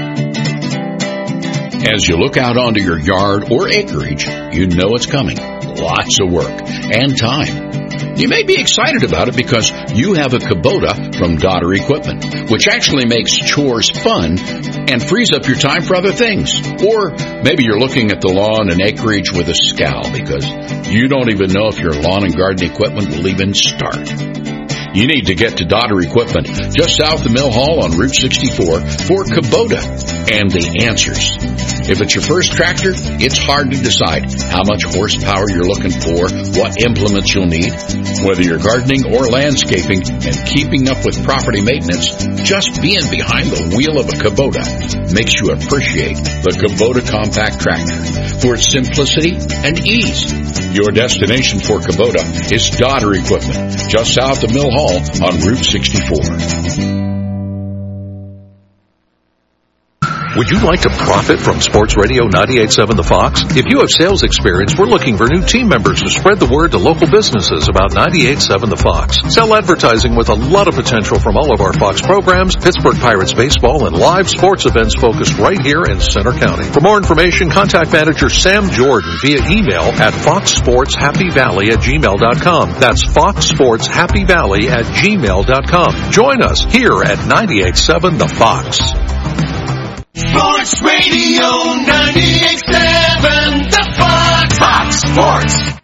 As you look out onto your yard or acreage, you know it's coming. Lots of work and time. You may be excited about it because you have a Kubota from Dodder Equipment, which actually makes chores fun and frees up your time for other things. Or maybe you're looking at the lawn and acreage with a scowl because you don't even know if your lawn and garden equipment will even start. You need to get to Dodder Equipment just south of Mill Hall on Route sixty-four for Kubota and the answers. If it's your first tractor, it's hard to decide how much horsepower you're looking for, what implements you'll need. Whether you're gardening or landscaping and keeping up with property maintenance, just being behind the wheel of a Kubota makes you appreciate the Kubota Compact Tractor for its simplicity and ease. Your destination for Kubota is Dodder Equipment, just south of Mill Hall on Route sixty-four. Would you like to profit from Sports Radio ninety-eight point seven The Fox? If you have sales experience, we're looking for new team members to spread the word to local businesses about ninety-eight point seven The Fox. Sell advertising with a lot of potential from all of our Fox programs, Pittsburgh Pirates baseball, and live sports events focused right here in Center County. For more information, contact manager Sam Jordan via email at fox sports happy valley at gmail dot com. That's fox sports happy valley at gmail dot com. Join us here at ninety-eight point seven The Fox. Sports Radio ninety-eight point seven, The Fox. Fox Sports.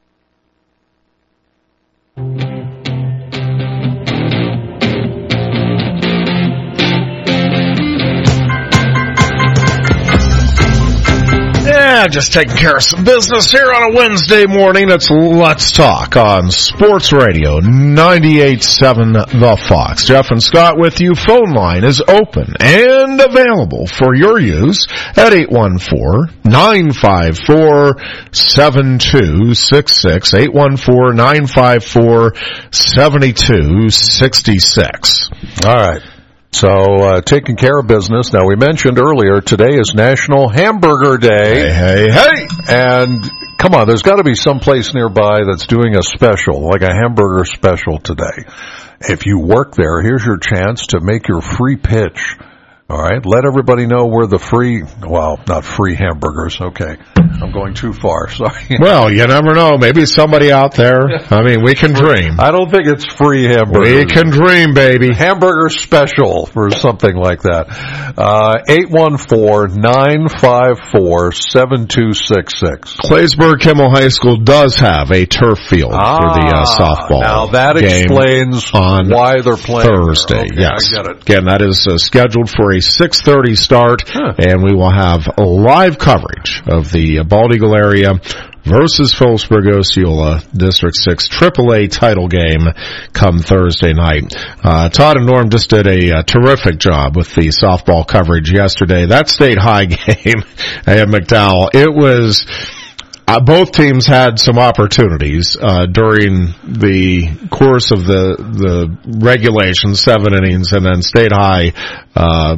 Yeah, just taking care of some business here on a Wednesday morning. It's Let's Talk on Sports Radio ninety-eight point seven The Fox. Jeff and Scott with you. Phone line is open and available for your use at eight one four, nine five four, seven two six six, eight one four, nine five four, seven two six six. All right. So, uh, taking care of business. Now, we mentioned earlier, today is National Hamburger Day. Hey, hey, hey! And, come on, there's got to be some place nearby that's doing a special, like a hamburger special today. If you work there, here's your chance to make your free pitch. All right, let everybody know where the free, well, not free hamburgers, okay. I'm going too far, sorry. Well, you never know. Maybe somebody out there, I mean, we can dream. I don't think it's free hamburgers. We can dream, baby. Hamburger special or something like that. Uh, eight one four, nine five four, seven two six six. Claysburg Kimmel High School does have a turf field ah, for the uh, softball Now that game explains on why they're playing Thursday. Okay, yes. I get it. Again, that is uh, scheduled for a six thirty start, huh. and we will have a live coverage of the uh, Bald Eagle area versus Phillipsburg Osceola District six triple A title game come Thursday night. Uh, Todd and Norm just did a, a terrific job with the softball coverage yesterday. That state high game at McDowell, it was... Uh, both teams had some opportunities uh, during the course of the the regulation, seven innings, and then State High uh,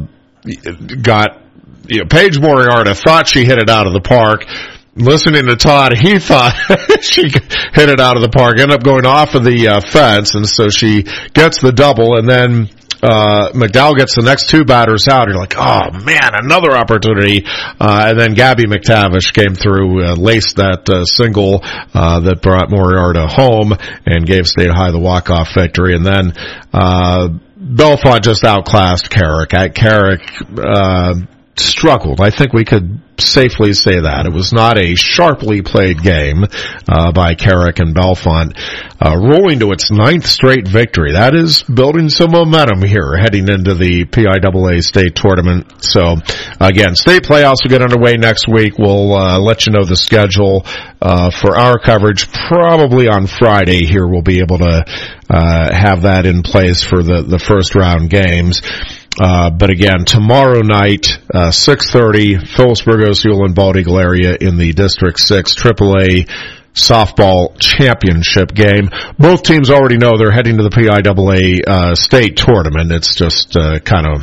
got, you know, Paige Moriarty thought she hit it out of the park. Listening to Todd, he thought she hit it out of the park, ended up going off of the uh, fence, and so she gets the double, and then uh McDowell gets the next two batters out. You're like, oh man, another opportunity. Uh and then Gabby McTavish came through, uh, laced that uh, single uh that brought Moriarty home and gave State High the walk-off victory. And then uh Bellefonte just outclassed Carrick. Carrick uh struggled. I think we could safely say that. It was not a sharply played game uh by Carrick and Bellefonte, uh rolling to its ninth straight victory. That is building some momentum here heading into the P I A A state tournament. So again, state playoffs will get underway next week. We'll uh let you know the schedule uh for our coverage probably on Friday. Here we'll be able to uh have that in place for the the first round games. Uh, but again, tomorrow night, uh, six thirty, Phillipsburg Osceola and Bald Eagle area in the District six triple A softball championship game. Both teams already know they're heading to the P I A A uh, state tournament. It's just uh, kind of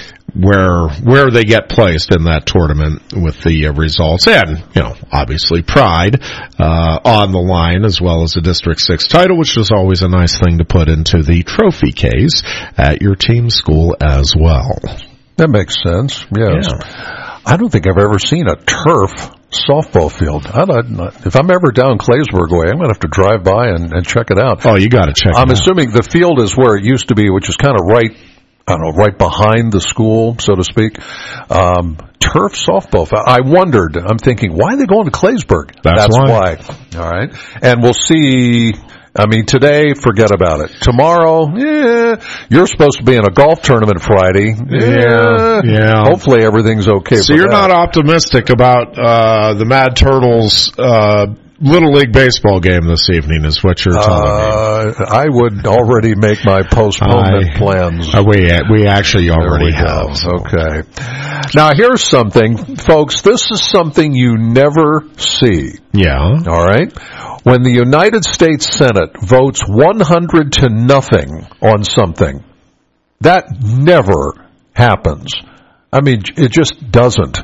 where where they get placed in that tournament with the uh, results, and you know, obviously pride uh, on the line, as well as a District Six title, which is always a nice thing to put into the trophy case at your team's school as well. That makes sense. Yes. Yeah. I don't think I've ever seen a turf softball field. I don't, if I'm ever down Claysburg way, I'm going to have to drive by and, and check it out. Oh, you got to check. I'm it assuming out. The field is where it used to be, which is kind of right. I don't know, right behind the school, so to speak. Um, turf softball. I wondered, I'm thinking, why are they going to Claysburg? That's, That's why. why. All right. And we'll see. I mean, today, forget about it. Tomorrow, yeah, you're supposed to be in a golf tournament Friday. Yeah, yeah. Hopefully everything's okay. So for you're that. not optimistic about uh, the Mad Turtles uh, Little League baseball game this evening, is what you're telling uh, me. I would already make my postponement I, plans. Uh, we we actually already we have. So. Okay. Now here's something, folks. This is something you never see. Yeah. All right. When the United States Senate votes one hundred to nothing on something, that never happens. I mean, it just doesn't.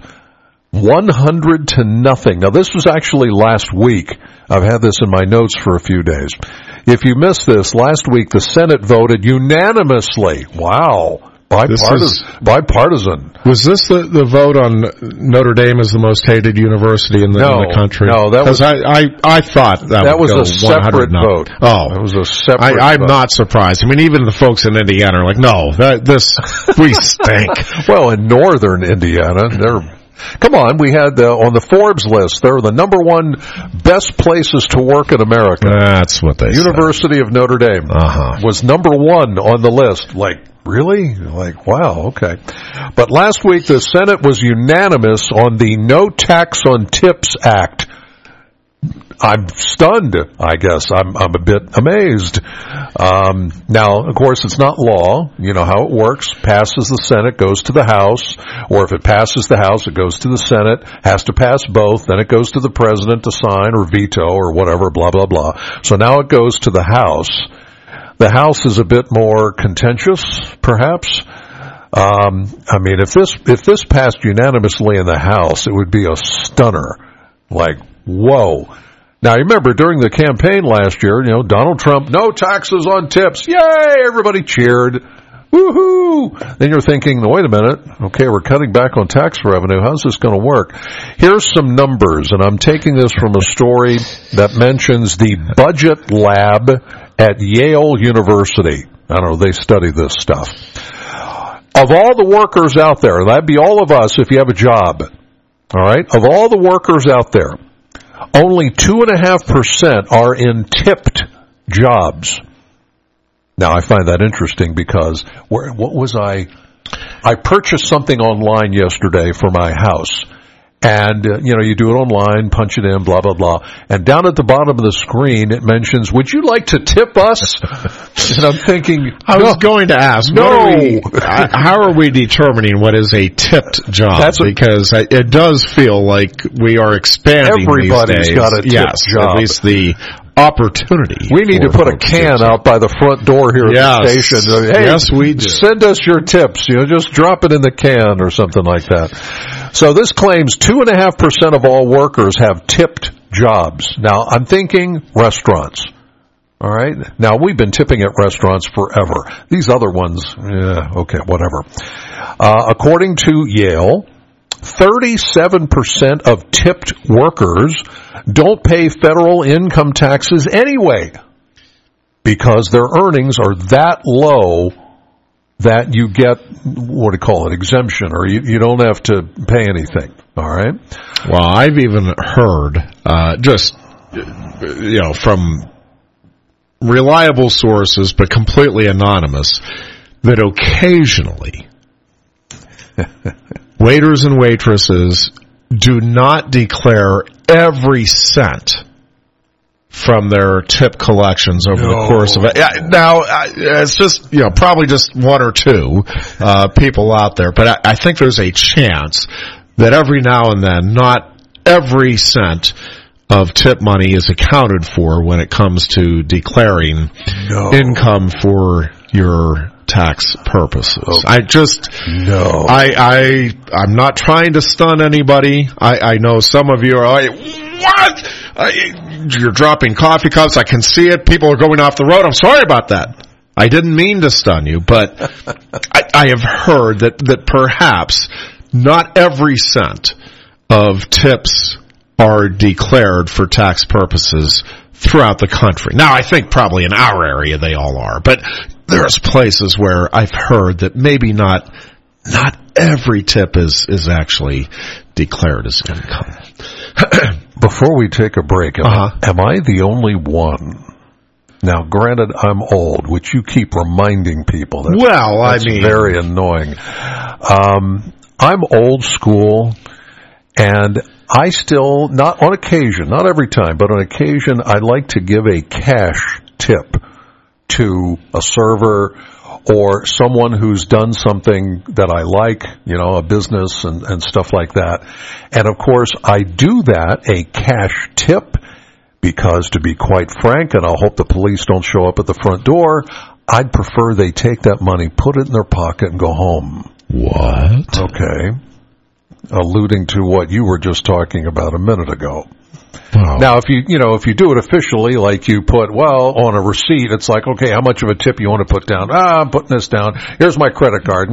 one hundred to nothing. Now, this was actually last week. I've had this in my notes for a few days. If you missed this, last week the Senate voted unanimously. Wow. Bipartisan. Is, bipartisan. Was this the, the vote on Notre Dame as the most hated university in the, no, in the country? No, that was. I, I, I thought that, that would was go a separate vote. Oh, it was a separate. I, I'm vote. not surprised. I mean, even the folks in Indiana are like, no, that, this we stink. Well, in northern Indiana, they're. Come on, we had uh, on the Forbes list, they're the number one best places to work in America. That's what they University said. of Notre Dame uh-huh. was number one on the list. Like, really? Like, wow, okay. But last week the Senate was unanimous on the No Tax on Tips Act. I'm stunned, I guess. I'm I'm a bit amazed. Um, now, of course, it's not law. You know how it works. Passes the Senate, goes to the House, or if it passes the House, it goes to the Senate, has to pass both, then it goes to the President to sign or veto or whatever, blah, blah, blah. So now it goes to the House. The House is a bit more contentious, perhaps. Um, I mean, if this if this passed unanimously in the House, it would be a stunner. Like, whoa. Now, you remember during the campaign last year, you know, Donald Trump, no taxes on tips. Yay! Everybody cheered. Woohoo! Then you're thinking, wait a minute. Okay, we're cutting back on tax revenue. How's this going to work? Here's some numbers, and I'm taking this from a story that mentions the Budget Lab at Yale University. I don't know, they study this stuff. Of all the workers out there, and that'd be all of us if you have a job, all right? Of all the workers out there, only two and a half percent are in tipped jobs. Now, I find that interesting because where, what was I? I purchased something online yesterday for my house. And, uh, you know, you do it online, punch it in, blah, blah, blah. And down at the bottom of the screen, it mentions, would you like to tip us? And I'm thinking, I was no, going to ask, no. What are we, how are we determining what is a tipped job? That's a, because it does feel like we are expanding everybody's these days. got a tipped yes, job. At least the opportunity. We need to put a can out by the front door here at yes. the station. Hey, yes, we do. Send us your tips. You know, just drop it in the can or something like that. So this claims two and a half percent of all workers have tipped jobs. Now, I'm thinking restaurants. All right. Now, we've been tipping at restaurants forever. These other ones, yeah, okay, whatever. Uh, according to Yale, thirty-seven percent of tipped workers don't pay federal income taxes anyway because their earnings are that low that you get, what do you call it, exemption, or you, you don't have to pay anything. All right? Well, I've even heard, uh, just, you know, from reliable sources, but completely anonymous, that occasionally waiters and waitresses do not declare every cent from their tip collections over no. the course of it. Yeah, now, it's just, you know, probably just one or two uh, people out there, but I, I think there's a chance that every now and then, not every cent of tip money is accounted for when it comes to declaring no. income for your tax purposes. Okay. I just, no. I, I, I'm not trying to stun anybody. I, I know some of you are like, what? I, you're dropping coffee cups. I can see it. People are going off the road. I'm sorry about that. I didn't mean to stun you, but I, I have heard that, that perhaps not every cent of tips are declared for tax purposes throughout the country. Now, I think probably in our area they all are, but there's places where I've heard that maybe not not every tip is, is actually declared as income. Before we take a break, am, uh-huh. am I the only one? Now, granted, I'm old, which you keep reminding people. That's, well, that's I mean, very annoying. Um, I'm old school, and I still, not on occasion, not every time, but on occasion, I like to give a cash tip to a server or someone who's done something that I like, you know, a business and, and stuff like that. And of course, I do that, a cash tip, because to be quite frank, and I'll hope the police don't show up at the front door, I'd prefer they take that money, put it in their pocket, and go home. What? Okay. Alluding to what you were just talking about a minute ago. Wow. Now, if you, you know, if you do it officially, like you put, well, on a receipt, it's like, okay, how much of a tip you want to put down? Ah, I'm putting this down. Here's my credit card.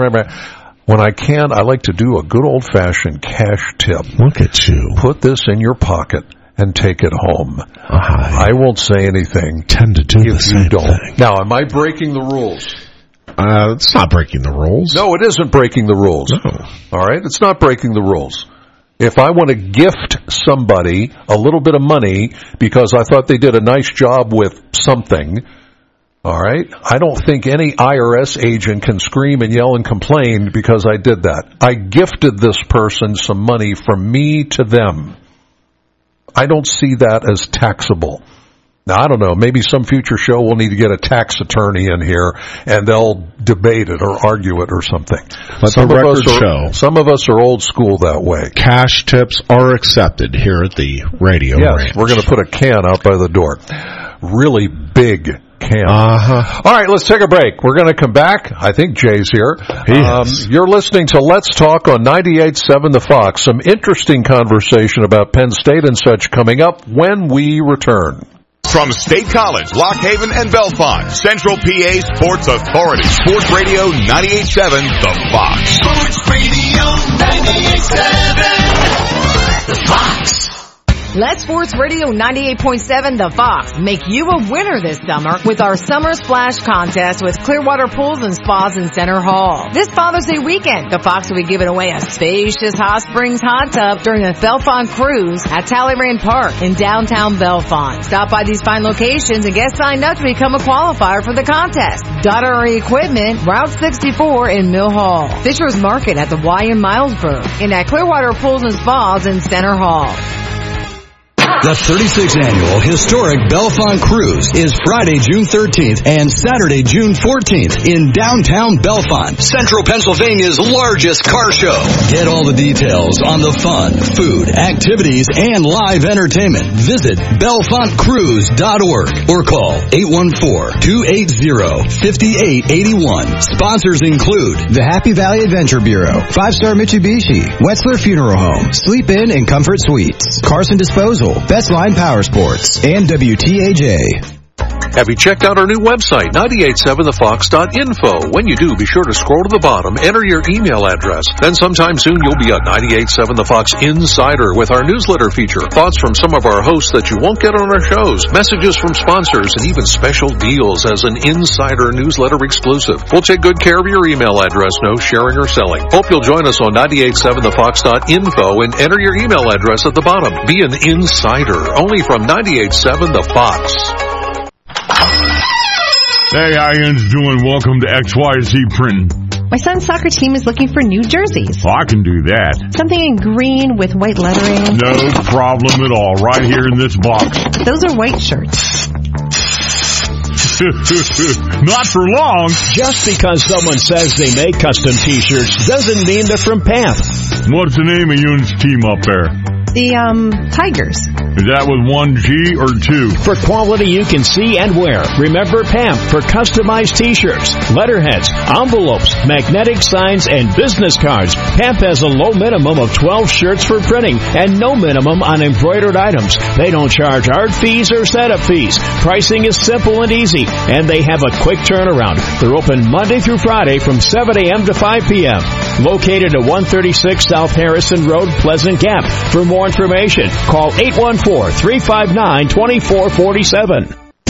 When I can, I like to do a good old-fashioned cash tip. Look at you. Put this in your pocket and take it home. I, I won't say anything. Tend to do if the same you don't. thing. Now, am I breaking the rules? Uh, it's not breaking the rules. No, it isn't breaking the rules. No. All right? It's not breaking the rules. If I want to gift somebody a little bit of money because I thought they did a nice job with something, all right, I don't think any I R S agent can scream and yell and complain because I did that. I gifted this person some money from me to them. I don't see that as taxable. Now, I don't know, maybe some future show we'll need to get a tax attorney in here and they'll debate it or argue it or something. Let some the of record us are, show. Some of us are old school that way. Cash tips are accepted here at the radio Yes, ranch. we're going to put a can out by the door. Really big can. Uh-huh. All right, let's take a break. We're going to come back. I think Jay's here. He um, is. You're listening to Let's Talk on ninety-eight point seven The Fox. Some interesting conversation about Penn State and such coming up when we return. From State College, Lock Haven, and Bellefonte, Central P A Sports Authority. Sports Radio ninety-eight point seven The Fox. Sports Radio ninety-eight point seven The Fox. Let Sports Radio ninety-eight point seven The Fox make you a winner this summer with our Summer Splash Contest with Clearwater Pools and Spas in Center Hall. This Father's Day weekend, the Fox will be giving away a spacious Hot Springs hot tub during the Bellefonte Cruise at Talleyrand Park in downtown Bellefonte. Stop by these fine locations and get signed up to become a qualifier for the contest. Daughtery Equipment, Route sixty-four in Mill Hall. Fisher's Market at the Y in Milesburg. And at Clearwater Pools and Spas in Center Hall. The thirty-sixth Annual Historic Bellefonte Cruise is Friday, June thirteenth and Saturday, June fourteenth in downtown Bellefonte, Central Pennsylvania's largest car show. Get all the details on the fun, food, activities, and live entertainment. Visit bellefonte cruise dot org or call eight one four, two eight zero, five eight eight one. Sponsors include The Happy Valley Adventure Bureau, Five Star Mitsubishi, Wetzler Funeral Home, Sleep Inn and Comfort Suites, Carson Disposal, Best Line Power Sports, and W T A J. Have you checked out our new website, ninety-eight point seven the fox dot info? When you do, be sure to scroll to the bottom, enter your email address. Then sometime soon you'll be a ninety-eight point seven The Fox Insider with our newsletter feature. Thoughts from some of our hosts that you won't get on our shows. Messages from sponsors and even special deals as an Insider newsletter exclusive. We'll take good care of your email address, no sharing or selling. Hope you'll join us on ninety-eight point seven the fox dot info and enter your email address at the bottom. Be an Insider, only from ninety-eight point seven The Fox. Hey, how you doing? Welcome to X Y Z Printing. My son's soccer team is looking for new jerseys. Oh, I can do that. Something in green with white lettering. No problem at all. Right here in this box. Those are white shirts. Not for long. Just because someone says they make custom t-shirts doesn't mean they're from P A P. What's the name of your team up there? The, um, Tigers. Is that with one G or two? For quality you can see and wear, remember P A M for customized t-shirts, letterheads, envelopes, magnetic signs, and business cards. P A M has a low minimum of twelve shirts for printing and no minimum on embroidered items. They don't charge art fees or setup fees. Pricing is simple and easy, and they have a quick turnaround. They're open Monday through Friday from seven a.m. to five p.m. Located at one thirty-six South Harrison Road, Pleasant Gap. For more information, call eight one four, three five nine, two four four seven.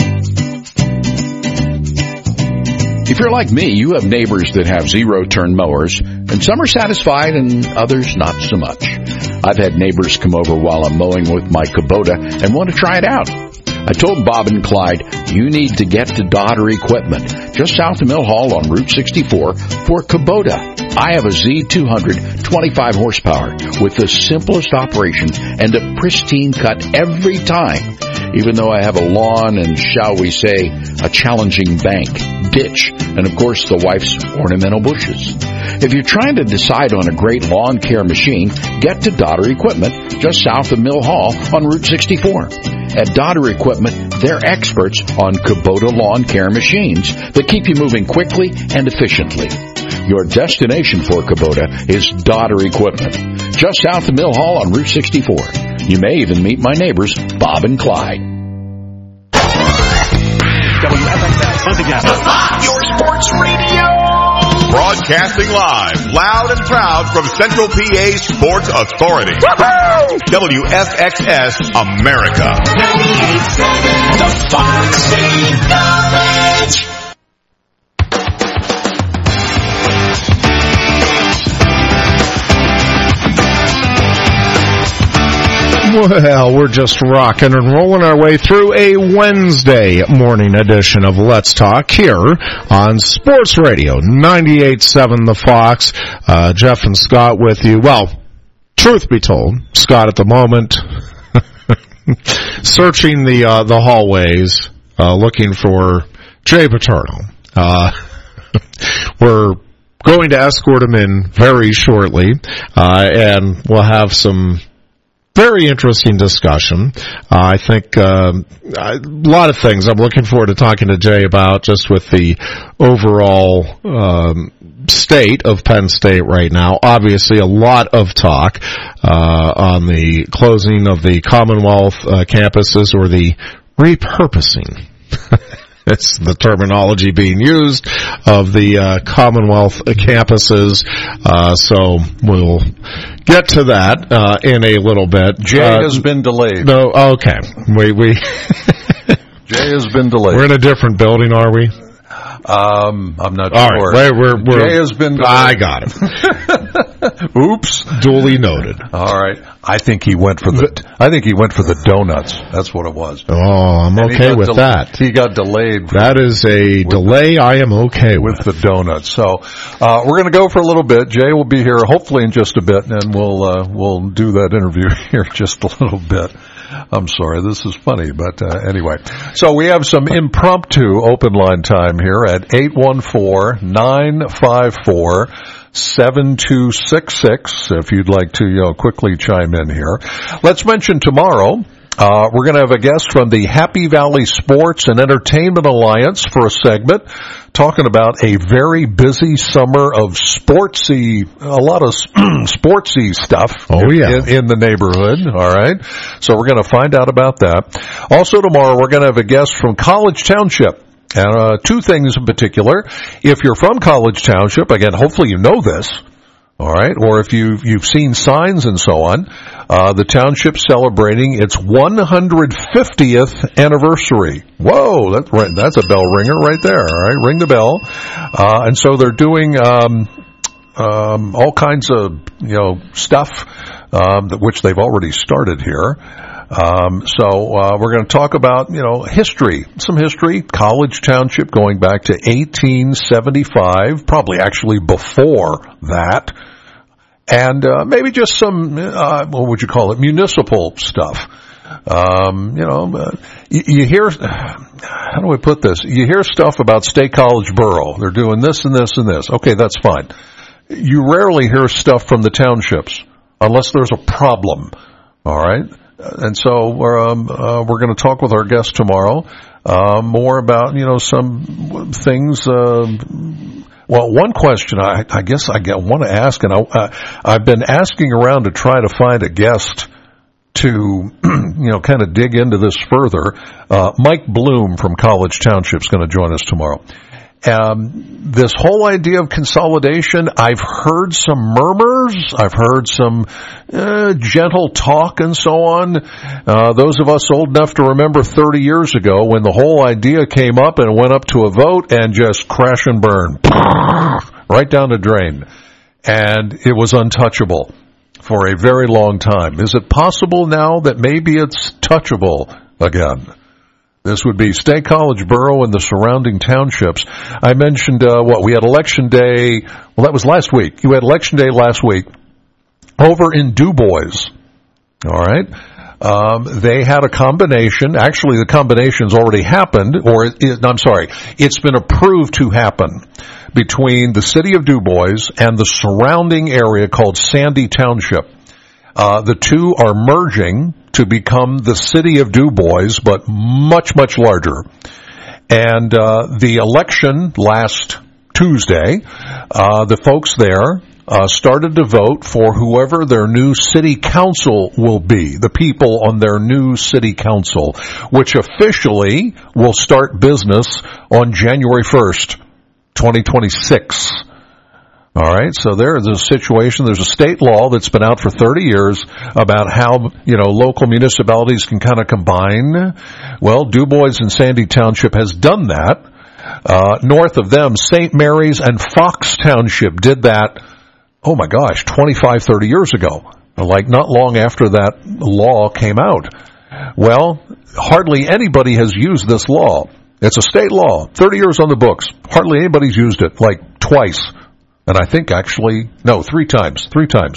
If you're like me, you have neighbors that have zero-turn mowers, and some are satisfied and others not so much. I've had neighbors come over while I'm mowing with my Kubota and want to try it out. I told Bob and Clyde, you need to get to Dodder Equipment, just south of Mill Hall on Route sixty-four, for Kubota. I have a Z two hundred, twenty-five horsepower, with the simplest operation and a pristine cut every time, even though I have a lawn and, shall we say, a challenging bank, ditch, and of course the wife's ornamental bushes. If you're trying to decide on a great lawn care machine, get to Dodder Equipment, just south of Mill Hall on Route sixty-four. At Dodder Equipment, they're experts on Kubota lawn care machines that keep you moving quickly and efficiently. Your destination for Kubota is Dodder Equipment, just south of Mill Hall on Route sixty-four. You may even meet my neighbors, Bob and Clyde. W F X S, once again, the Fox, your sports radio. Broadcasting live, loud and proud from Central P A Sports Authority. Woo-hoo! W F X S America. ninety-eight point seven, the Fox City Knowledge. Well, we're just rocking and rolling our way through a Wednesday morning edition of Let's Talk here on Sports Radio ninety-eight point seven The Fox. Uh, Jeff and Scott with you. Well, truth be told, Scott at the moment searching the uh, the hallways, uh, looking for Jay Paterno. Uh, we're going to escort him in very shortly, uh, and we'll have some very interesting discussion. Uh, I think uh, a lot of things I'm looking forward to talking to Jay about, just with the overall um, state of Penn State right now. Obviously, a lot of talk uh, on the closing of the Commonwealth uh, campuses, or the repurposing. It's the terminology being used of the uh, Commonwealth campuses. Uh, so we'll get to that uh, in a little bit. Jay uh, has been delayed. No, okay. We we Jay has been delayed. We're in a different building, are we? Um, I'm not All sure. Right, we're, we're, Jay has been delayed. I got it. Oops. Duly noted. All right. I think he went for the. I think he went for the donuts. That's what it was. Oh, I'm And okay with del- that. He got delayed. That is a delay I am okay with. with. the donuts. So uh, we're going to go for a little bit. Jay will be here hopefully in just a bit, and we'll uh, we'll do that interview here just a little bit. I'm sorry, this is funny, but uh, anyway. So we have some impromptu open line time here at eight one four, nine five four, seven two six six if you'd like to, you know, quickly chime in here. Let's mention tomorrow, uh, we're going to have a guest from the Happy Valley Sports and Entertainment Alliance for a segment talking about a very busy summer of sportsy, a lot of sportsy stuff oh, yeah. in, in the neighborhood. All right. So we're going to find out about that. Also tomorrow, we're going to have a guest from College Township. And uh, two things in particular. If you're from College Township, again, hopefully you know this, all right, or if you've, you've seen signs and so on, uh, the township's celebrating its one hundred fiftieth anniversary. Whoa, that's right, that's a bell ringer right there, all right, ring the bell. Uh, and so they're doing um, um, all kinds of, you know, stuff, um, which they've already started here. Um, so, uh, we're going to talk about, you know, history, some history, College Township going back to eighteen seventy-five, probably actually before that, and, uh, maybe just some, uh, what would you call it, municipal stuff. Um, you know, uh, you, you hear, how do I put this? You hear stuff about State College Borough. They're doing this and this and this. Okay, that's fine. You rarely hear stuff from the townships unless there's a problem. All right. And so we're, um, uh, we're going to talk with our guest tomorrow, uh, more about, you know, some things, uh, well, one question I, I guess I want to ask, and I, uh, I've been asking around to try to find a guest to, you know, kind of dig into this further. Uh, Mike Bloom from College Township is going to join us tomorrow. Um, this whole idea of consolidation, I've heard some murmurs, I've heard some uh, gentle talk and so on. Uh, those of us old enough to remember thirty years ago when the whole idea came up and went up to a vote and just crash and burn, right down the drain. And it was untouchable for a very long time. Is it possible now that maybe it's touchable again? This would be State College Borough and the surrounding townships. I mentioned, uh, what, we had Election Day, well, that was last week. You had Election Day last week over in DuBois. All right. Um, they had a combination. Actually, the combination's already happened, or it, it, I'm sorry, it's been approved to happen between the city of DuBois and the surrounding area called Sandy Township. Uh, the two are merging to become the city of DuBois, but much, much larger. And uh, the election last Tuesday, uh, the folks there uh, started to vote for whoever their new city council will be, the people on their new city council, which officially will start business on January first, twenty twenty-six. All right, so there is a situation, there's a state law that's been out for thirty years about how, you know, local municipalities can kind of combine. Well, DuBois and Sandy Township has done that. Uh, north of them, Saint Mary's and Fox Township did that, oh my gosh, twenty-five, thirty years ago, like not long after that law came out. Well, hardly anybody has used this law. It's a state law, thirty years on the books. Hardly anybody's used it, like twice. And I think actually, no, three times, three times.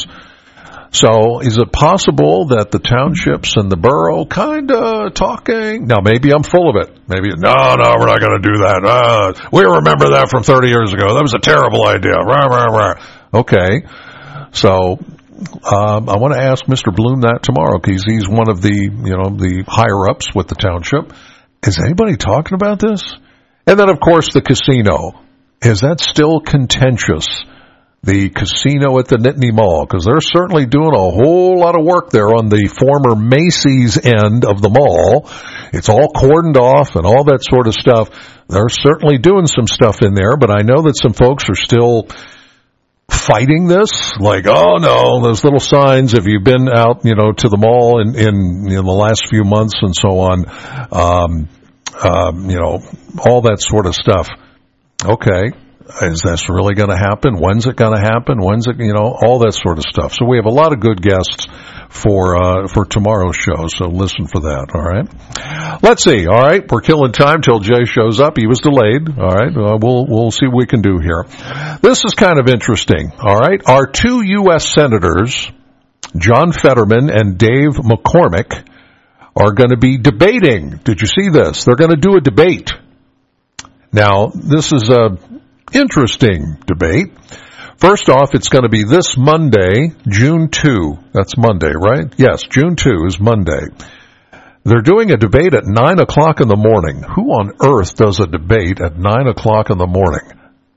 So is it possible that the townships and the borough kind of talking? Now, maybe I'm full of it. Maybe, no, no, we're not going to do that. Uh, we remember that from thirty years ago. That was a terrible idea. Rah, rah, rah. Okay. So um, I want to ask Mister Bloom that tomorrow because he's one of the, you know, the higher-ups with the township. Is anybody talking about this? And then, of course, the casino. Is that still contentious? The casino at the Nittany Mall, because they're certainly doing a whole lot of work there on the former Macy's end of the mall. It's all cordoned off and all that sort of stuff. They're certainly doing some stuff in there, but I know that some folks are still fighting this. Like, oh no, those little signs, have you been out, you know, to the mall in, in, in the last few months and so on, um, um, you know, all that sort of stuff. Okay, is this really going to happen? When's it going to happen? When's it, you know, all that sort of stuff. So we have a lot of good guests for uh, for tomorrow's show, so listen for that, all right? Let's see, all right? We're killing time till Jay shows up. He was delayed, all right? Uh, we'll we'll see what we can do here. This is kind of interesting, all right? Our two U S senators, John Fetterman and Dave McCormick, are going to be debating. Did you see this? They're going to do a debate. Now, this is a interesting debate. First off, it's going to be this Monday, June second. That's Monday, right? Yes, June second is Monday. They're doing a debate at nine o'clock in the morning. Who on earth does a debate at nine o'clock in the morning?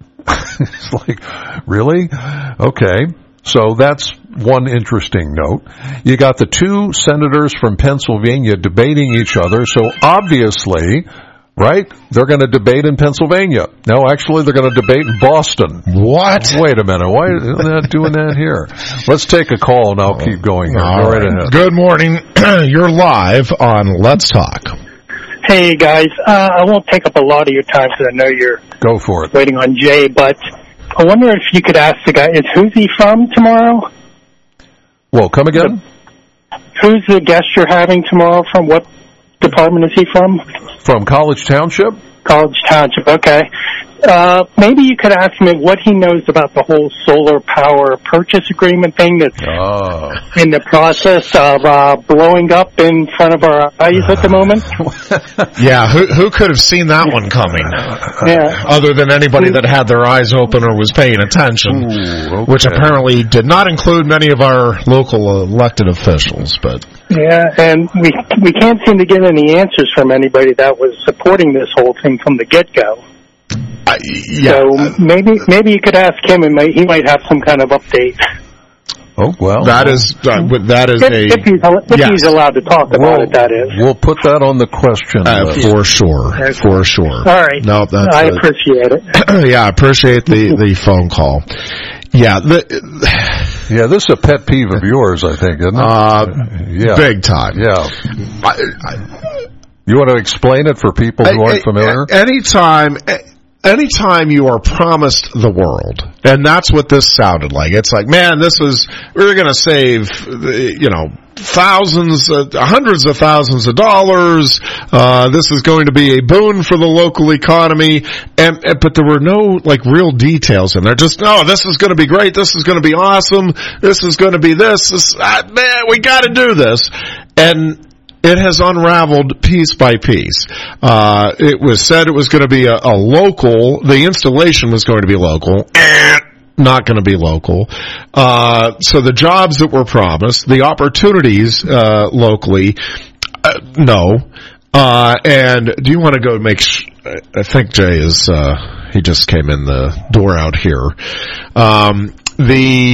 It's like, really? Okay. So that's one interesting note. You got the two senators from Pennsylvania debating each other, so obviously, right? They're going to debate in Pennsylvania. No, actually, they're going to debate in Boston. What? Wait a minute. Why are they not doing that here? Let's take a call, and I'll keep going here. All Go right right. ahead. Good morning. You're live on Let's Talk. Hey, guys. Uh, I won't take up a lot of your time because I know you're Go for it. waiting on Jay, but I wonder if you could ask the guy, is who's he from tomorrow? Well, come again? Who's the guest you're having tomorrow from? What department is he from? From College Township? College Township, okay. Uh, maybe you could ask him what he knows about the whole solar power purchase agreement thing that's oh. in the process of uh, blowing up in front of our eyes at the moment. Yeah, who who could have seen that one coming? Yeah. Other than anybody that had their eyes open or was paying attention, Ooh, okay. which apparently did not include many of our local elected officials. But yeah, and we we can't seem to get any answers from anybody that was supporting this whole thing from the get-go. Uh, yeah. So maybe maybe you could ask him, and he might have some kind of update. Oh well, that is uh, that is if, a if, he's, if yes. he's allowed to talk about we'll, it. That is, we'll put that on the question uh, list. for sure, okay. for sure. All right, no, that's I a, appreciate it. Yeah, I appreciate the the phone call. Yeah, the, yeah, this is a pet peeve of yours, I think, isn't it? Uh, yeah, big time. Yeah. I, I, you want to explain it for people who aren't familiar? Anytime. Anytime you are promised the world, and that's what this sounded like. It's like, man, this is, we're going to save, you know, thousands, uh, hundreds of thousands of dollars. Uh, this is going to be a boon for the local economy. And, and but there were no, like, real details in there. Just, oh, this is going to be great. This is going to be awesome. This is going to be this. this uh, man, we got to do this. And it has unraveled piece by piece. Uh, it was said it was going to be a, a local, the installation was going to be local, not going to be local. Uh, so the jobs that were promised, the opportunities, uh, locally, uh, no. Uh, and do you want to go make, sh- I think Jay is, uh, he just came in the door out here. Um, the,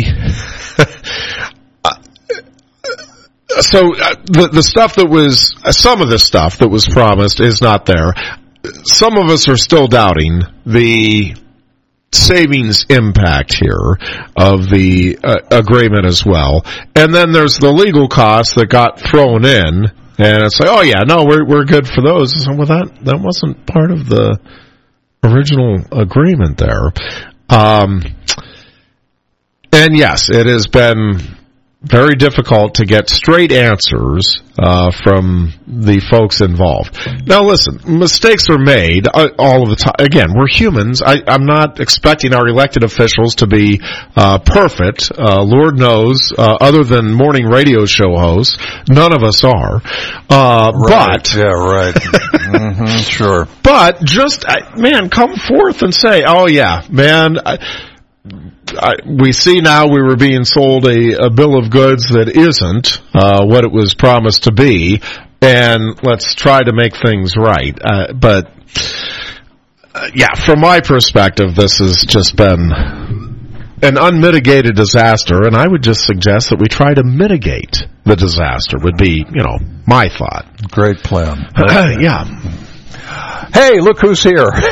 So uh, the the stuff that was uh, some of the stuff that was promised is not there. Some of us are still doubting the savings impact here of the uh, agreement as well. And then there's the legal costs that got thrown in, and it's like, oh yeah, no, we're we're good for those. So, well, that that wasn't part of the original agreement there. Um, and yes, it has been very difficult to get straight answers uh, from the folks involved. Now, listen, mistakes are made uh, all of the time. Again, we're humans. I, I'm not expecting our elected officials to be uh, perfect. Uh, Lord knows, uh, other than morning radio show hosts, none of us are. Uh, right. But yeah, right. mm-hmm, sure. But just, uh, man, come forth and say, oh yeah, man. I, I, we see now we were being sold a, a bill of goods that isn't uh, what it was promised to be, and let's try to make things right. Uh, but, uh, yeah, from my perspective, this has just been an unmitigated disaster, and I would just suggest that we try to mitigate the disaster would be, you know, my thought. Great plan. Yeah. Hey, look who's here. Well,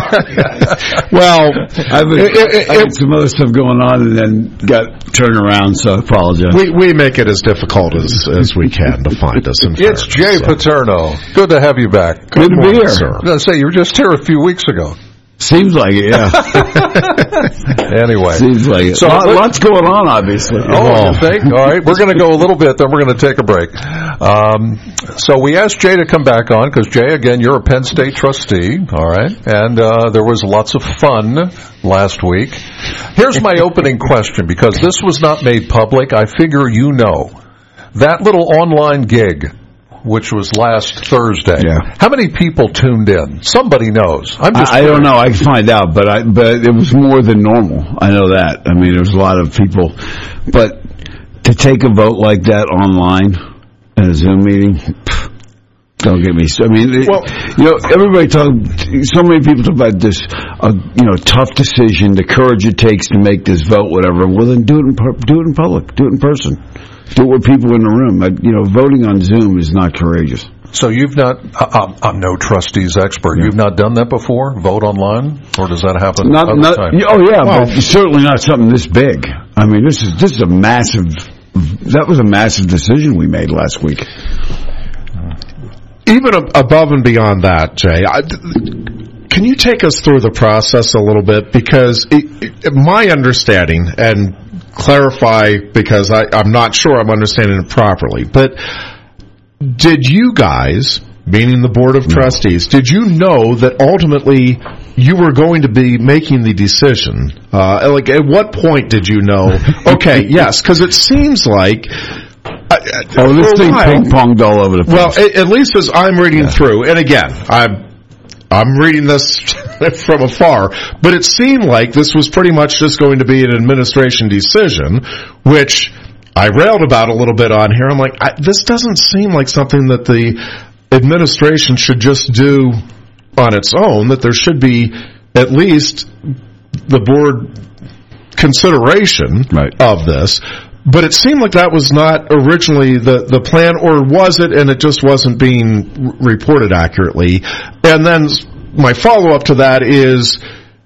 I've been, it, it, I had some other stuff going on and then got turned around, so I apologize. We we make it as difficult as, as we can to find us. In it's Jay so. Paterno. Good to have you back. Good, Good to morning, be here. Sir. I was going to say, you were just here a few weeks ago. Seems like it, yeah. Anyway. Seems like it. So Lot, lots going on, obviously. Oh, you think? All right. We're going to go a little bit, then we're going to take a break. Um, so we asked Jay to come back on, because Jay, again, you're a Penn State trustee, all right? And uh, there was lots of fun last week. Here's my opening question, because this was not made public. I figure you know. That little online gig, which was last Thursday. Yeah. How many people tuned in? Somebody knows. I'm just I, I don't know. I can find out, but I, but it was more than normal. I know that. I mean, there was a lot of people. But to take a vote like that online in a Zoom meeting, pff, don't get me. I mean, well, you know, everybody talk. So many people talk about this, uh, you know, tough decision, the courage it takes to make this vote, whatever. Well, then do it in do it in public, do it in person. Do it with people in the room. You know, voting on Zoom is not courageous. So you've not, I'm, I'm no trustees expert, yeah. You've not done that before? Vote online? Or does that happen not, other not, times? Oh, yeah, well, but certainly not something this big. I mean, this is this is a massive, that was a massive decision we made last week. Even above and beyond that, Jay, I, can you take us through the process a little bit? Because it, it, my understanding, and clarify because I, I'm not sure I'm understanding it properly, but did you guys, meaning the Board of Trustees, did you know that ultimately you were going to be making the decision? Uh, like, at what point did you know? Okay, yes, because it seems like. Uh, oh, this thing while, ping-ponged all over the place. Well, at, at least as I'm reading yeah. through, and again, I'm I'm reading this from afar, but it seemed like this was pretty much just going to be an administration decision, which I railed about a little bit on here. I'm like, I, this doesn't seem like something that the administration should just do on its own, that there should be at least the board consideration right. of this. But it seemed like that was not originally the, the plan, or was it, and it just wasn't being r- reported accurately. And then my follow-up to that is,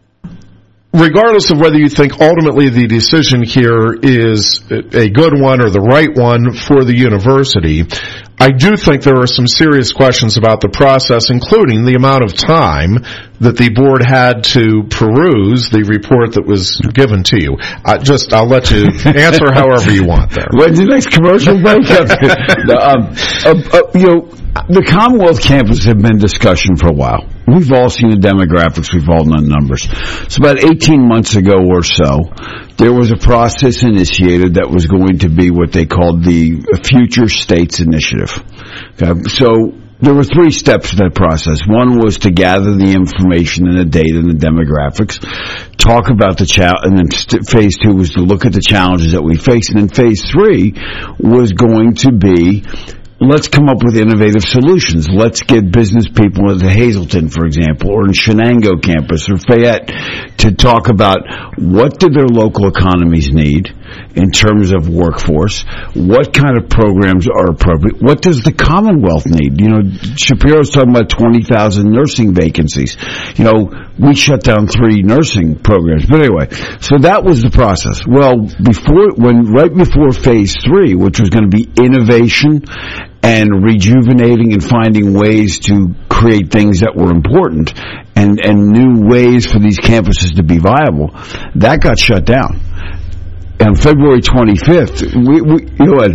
regardless of whether you think ultimately the decision here is a good one or the right one for the university, I do think there are some serious questions about the process, including the amount of time that the board had to peruse the report that was given to you. I just, I'll let you answer however you want there. When's the next commercial break? no, um, uh, uh, you know, the Commonwealth campus have been in discussion for a while. We've all seen the demographics. We've all done numbers. So about eighteen months ago or so, there was a process initiated that was going to be what they called the Future States Initiative. Okay? So there were three steps to that process. One was to gather the information and the data and the demographics, talk about the challenge, and then st- phase two was to look at the challenges that we face. And then phase three was going to be, let's come up with innovative solutions. Let's get business people at the Hazleton, for example, or in Shenango campus or Fayette to talk about what do their local economies need in terms of workforce, what kind of programs are appropriate, what does the Commonwealth need? You know, Shapiro's talking about twenty thousand nursing vacancies. You know, we shut down three nursing programs. But anyway, so that was the process. Well, before, when, right before phase three, which was going to be innovation and rejuvenating and finding ways to create things that were important and, and new ways for these campuses to be viable, that got shut down. On February twenty-fifth, we, we, you know,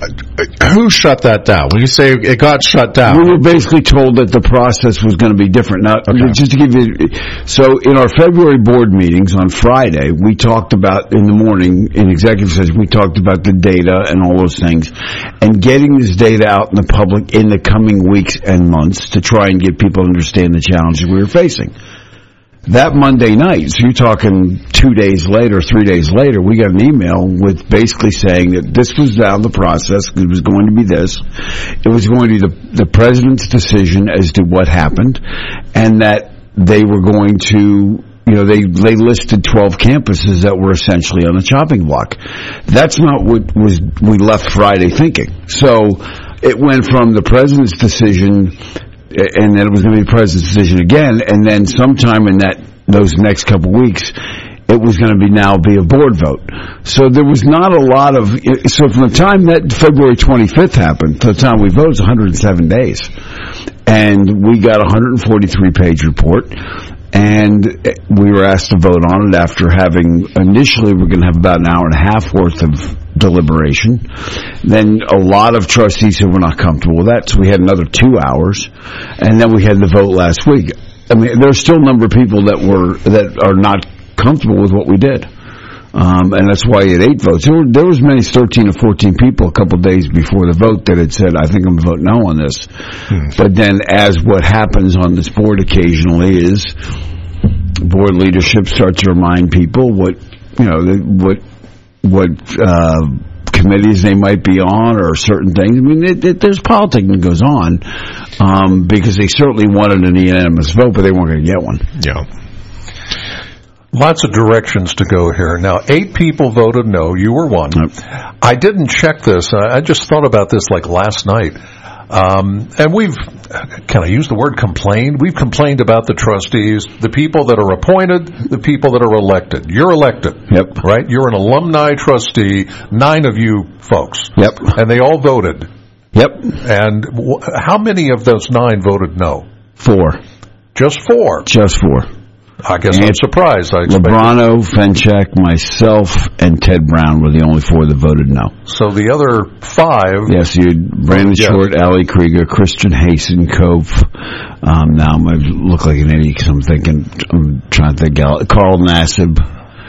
who shut that down? When you say it got shut down, we were basically told that the process was going to be different. Now, okay. just to give you, so in our February board meetings on Friday, we talked about in the morning in executive session, we talked about the data and all those things, and getting this data out in the public in the coming weeks and months to try and get people to understand the challenges we were facing. That Monday night, so you're talking two days later, three days later, we got an email with basically saying that this was down the process, it was going to be this, it was going to be the, the president's decision as to what happened, and that they were going to, you know, they, they listed twelve campuses that were essentially on the chopping block. That's not what was, we left Friday thinking. So, it went from the president's decision, and then it was going to be the president's decision again, and then sometime in that those next couple of weeks, it was going to be now be a board vote. So there was not a lot of, so from the time that February twenty-fifth happened to the time we voted, it was one hundred seven days. And we got a one hundred forty-three page report, and we were asked to vote on it after having, initially we we're going to have about an hour and a half worth of deliberation. Then a lot of trustees who were not comfortable with that, so we had another two hours, and then we had the vote last week. I mean, there's still a number of people that were that are not comfortable with what we did, um, and that's why you had eight votes. There, were, there was many thirteen or fourteen people a couple of days before the vote that had said, "I think I'm going to vote no on this." Hmm. But then, as what happens on this board occasionally is, board leadership starts to remind people what you know what. what uh, committees they might be on or certain things. I mean, it, it, there's politics that goes on um, because they certainly wanted an unanimous vote, but they weren't going to get one. Yeah. Lots of directions to go here. Now, eight people voted no. You were one. Yep. I didn't check this. I just thought about this like last night. Um, and we've, can I use the word complained? We've complained about the trustees, the people that are appointed, the people that are elected. You're elected. Yep. Right? You're an alumni trustee, nine of you folks. Yep. And they all voted. Yep. And w- how many of those nine voted no? Four. Just four? Just four. I guess I'm surprised. I expected. Lebrano, Fenchek, myself, and Ted Brown were the only four that voted no. So the other five... Yes, you had Brandon yeah. Short, Ali Krieger, Christian Hasten, Cove. Um, now I look like an idiot because I'm thinking, I'm trying to think, Carl Nassib,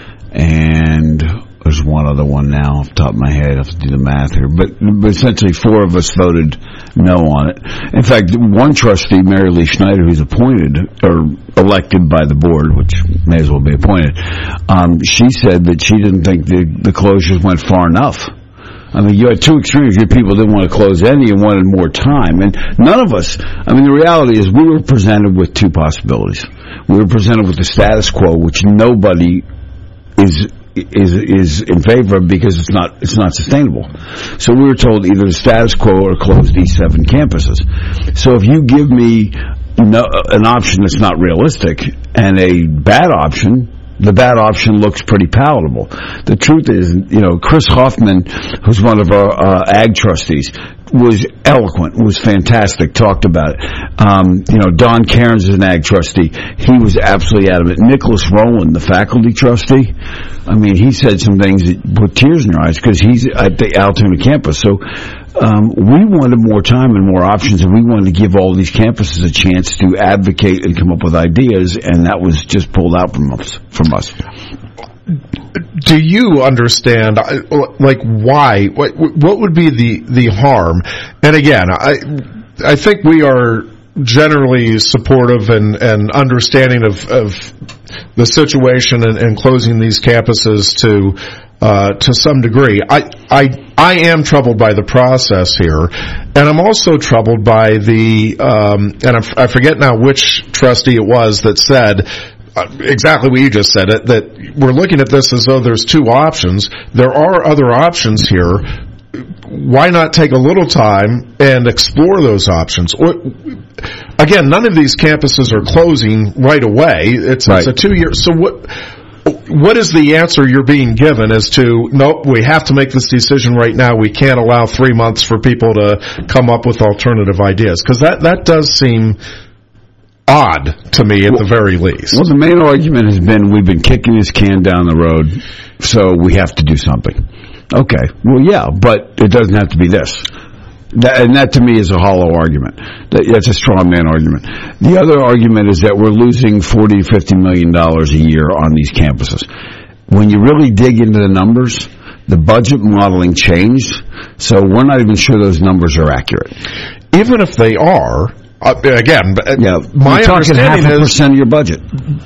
and there's one other one now off the top of my head. I have to do the math here. But, but essentially four of us voted no on it. In fact, one trustee, Mary Lee Schneider, who's appointed or elected by the board, which may as well be appointed, um, she said that she didn't think the, the closures went far enough. I mean, you had two extremes. Your people didn't want to close any and wanted more time. And none of us, I mean, the reality is we were presented with two possibilities. We were presented with the status quo, which nobody is is is in favor of because it's not it's not sustainable. So we were told either the status quo or close these seven campuses. So if you give me no, an option that's not realistic and a bad option, the bad option looks pretty palatable. The truth is, you know, Chris Hoffman, who's one of our uh, ag trustees, was eloquent, was fantastic, talked about it. Um, you know, Don Cairns is an ag trustee. He was absolutely adamant. Nicholas Rowland, the faculty trustee, I mean, he said some things that put tears in your eyes because he's at the Altoona campus. So um, we wanted more time and more options, and we wanted to give all these campuses a chance to advocate and come up with ideas, and that was just pulled out from us. From us. Do you understand, like, why? What, what would be the, the harm? And again, I I think we are generally supportive and, and understanding of, of the situation and, and closing these campuses to uh, to some degree. I, I I am troubled by the process here, and I'm also troubled by the um, and I, I forget now which trustee it was that said exactly what you just said, it, that we're looking at this as though there's two options. There are other options here. Why not take a little time and explore those options? Or, again, none of these campuses are closing right away. It's, right. it's a two-year... So what... What is the answer you're being given as to, nope, we have to make this decision right now. We can't allow three months for people to come up with alternative ideas? Because that, that does seem odd to me at well, the very least. Well, the main argument has been we've been kicking this can down the road, so we have to do something. Okay, well, yeah, but it doesn't have to be this. That, and that to me is a hollow argument. That, that's a straw man argument. The other argument is that we're losing forty to fifty million dollars a year on these campuses. When you really dig into the numbers, the budget modeling changed, so we're not even sure those numbers are accurate. Even if they are, uh, again, yeah, my you're talking understanding half a is percent of your budget.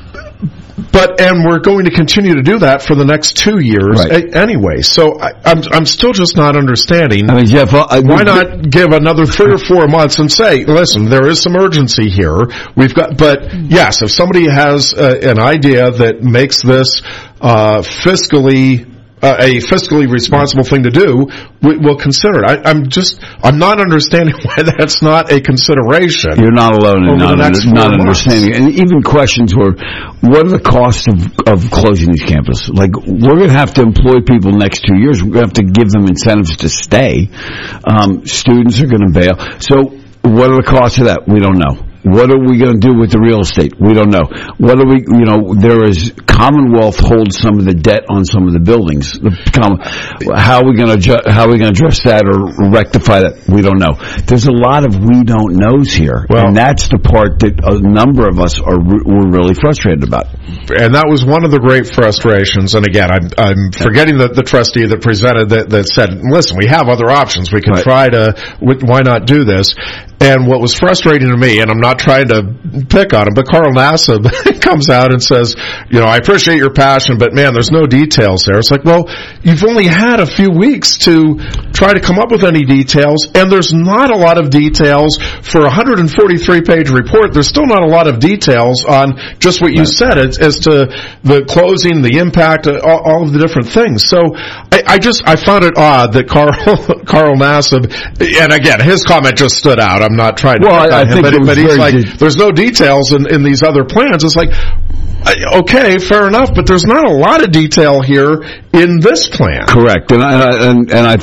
But and we're going to continue to do that for the next two years right. a- anyway. So I, I'm I'm still just not understanding. I mean, Jeff, I, why not give another three or four months and say, listen, there is some urgency here. We've got, but yes, if somebody has uh, an idea that makes this uh, fiscally. Uh, a fiscally responsible thing to do, we, we'll consider it. I, I'm just, I'm not understanding why that's not a consideration. You're not alone in not, under, not understanding. And even questions were, what are the costs of, of closing these campuses? Like, we're going to have to employ people next two years. We're going to have to give them incentives to stay. Um, students are going to bail. So, what are the costs of that? We don't know. What are we going to do with the real estate? We don't know. What are we, you know, there is, Commonwealth holds some of the debt on some of the buildings. The, how are we going to, how are we going to address that or rectify that? We don't know. There's a lot of we don't knows here. Well, and that's the part that a number of us are, we're really frustrated about. And that was one of the great frustrations. And again, I'm, I'm forgetting the, the trustee that presented that, that said, listen, we have other options. We can right. try to, why not do this? And what was frustrating to me, and I'm not trying to pick on him, but Carl Nassib comes out and says, you know, I appreciate your passion, but man, there's no details there. It's like, well, you've only had a few weeks to try to come up with any details, and there's not a lot of details for a one hundred forty-three page report. There's still not a lot of details on just what you said as, as to the closing, the impact, all, all of the different things. So I, I just, I found it odd that Carl, Carl Nassib, and again, his comment just stood out. I'm not trying to well, I, I him, think but, but he's like, good. There's no details in, in these other plans. It's like, okay, fair enough, but there's not a lot of detail here in this plan. Correct, and I and, and I thought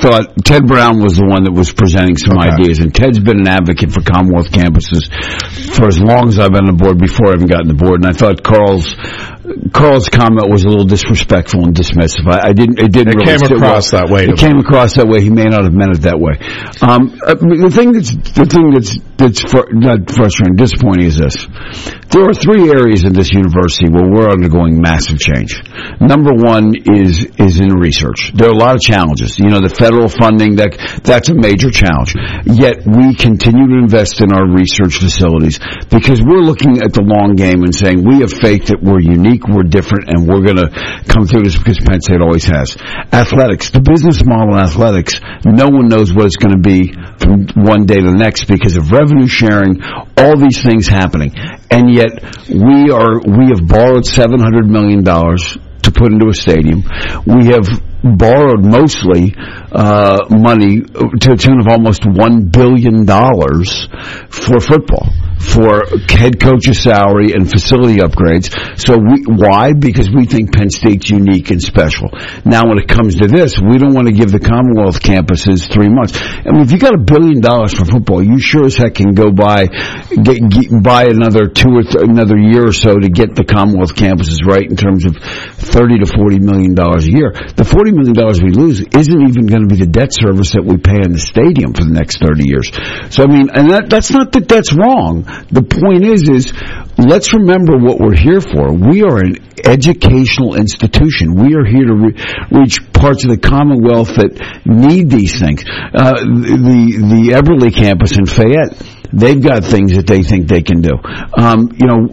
Ted Brown was the one that was presenting some Okay. ideas, and Ted's been an advocate for Commonwealth campuses for as long as I've been on the board, before I even got on the board, and I thought Carl's Carl's comment was a little disrespectful and dismissive. I, I didn't. It didn't. It really came sit across well. that way to It came across that way. He may not have meant it that way. Um, uh, the thing that's the thing that's that's fr- not frustrating, disappointing is this: there are three areas in this university where we're undergoing massive change. Number one is is in research. There are a lot of challenges. You know, the federal funding that that's a major challenge. Yet we continue to invest in our research facilities because we're looking at the long game and saying we have faith that we're unique. We're different, and we're going to come through this because Penn State always has. Athletics, the business model in athletics, no one knows what it's going to be from one day to the next because of revenue sharing, all these things happening. And yet, we are, we have borrowed seven hundred million dollars to put into a stadium. We have borrowed mostly uh, money to the tune of almost one billion dollars for football, for head coach's salary and facility upgrades. So we, why? Because we think Penn State's unique and special. Now when it comes to this, we don't want to give the Commonwealth campuses three months. I mean, if you got a billion dollars for football, you sure as heck can go buy, get, get, buy another two or th- another year or so to get the Commonwealth campuses right in terms of thirty to forty million dollars a year. The forty million dollars we lose isn't even going to be the debt service that we pay in the stadium for the next thirty years. So I mean, and that, that's not that that's wrong. The point is, is let's remember what we're here for. We are an educational institution. We are here to re- reach parts of the Commonwealth that need these things. Uh, the the Eberly campus in Fayette, they've got things that they think they can do. Um, you know.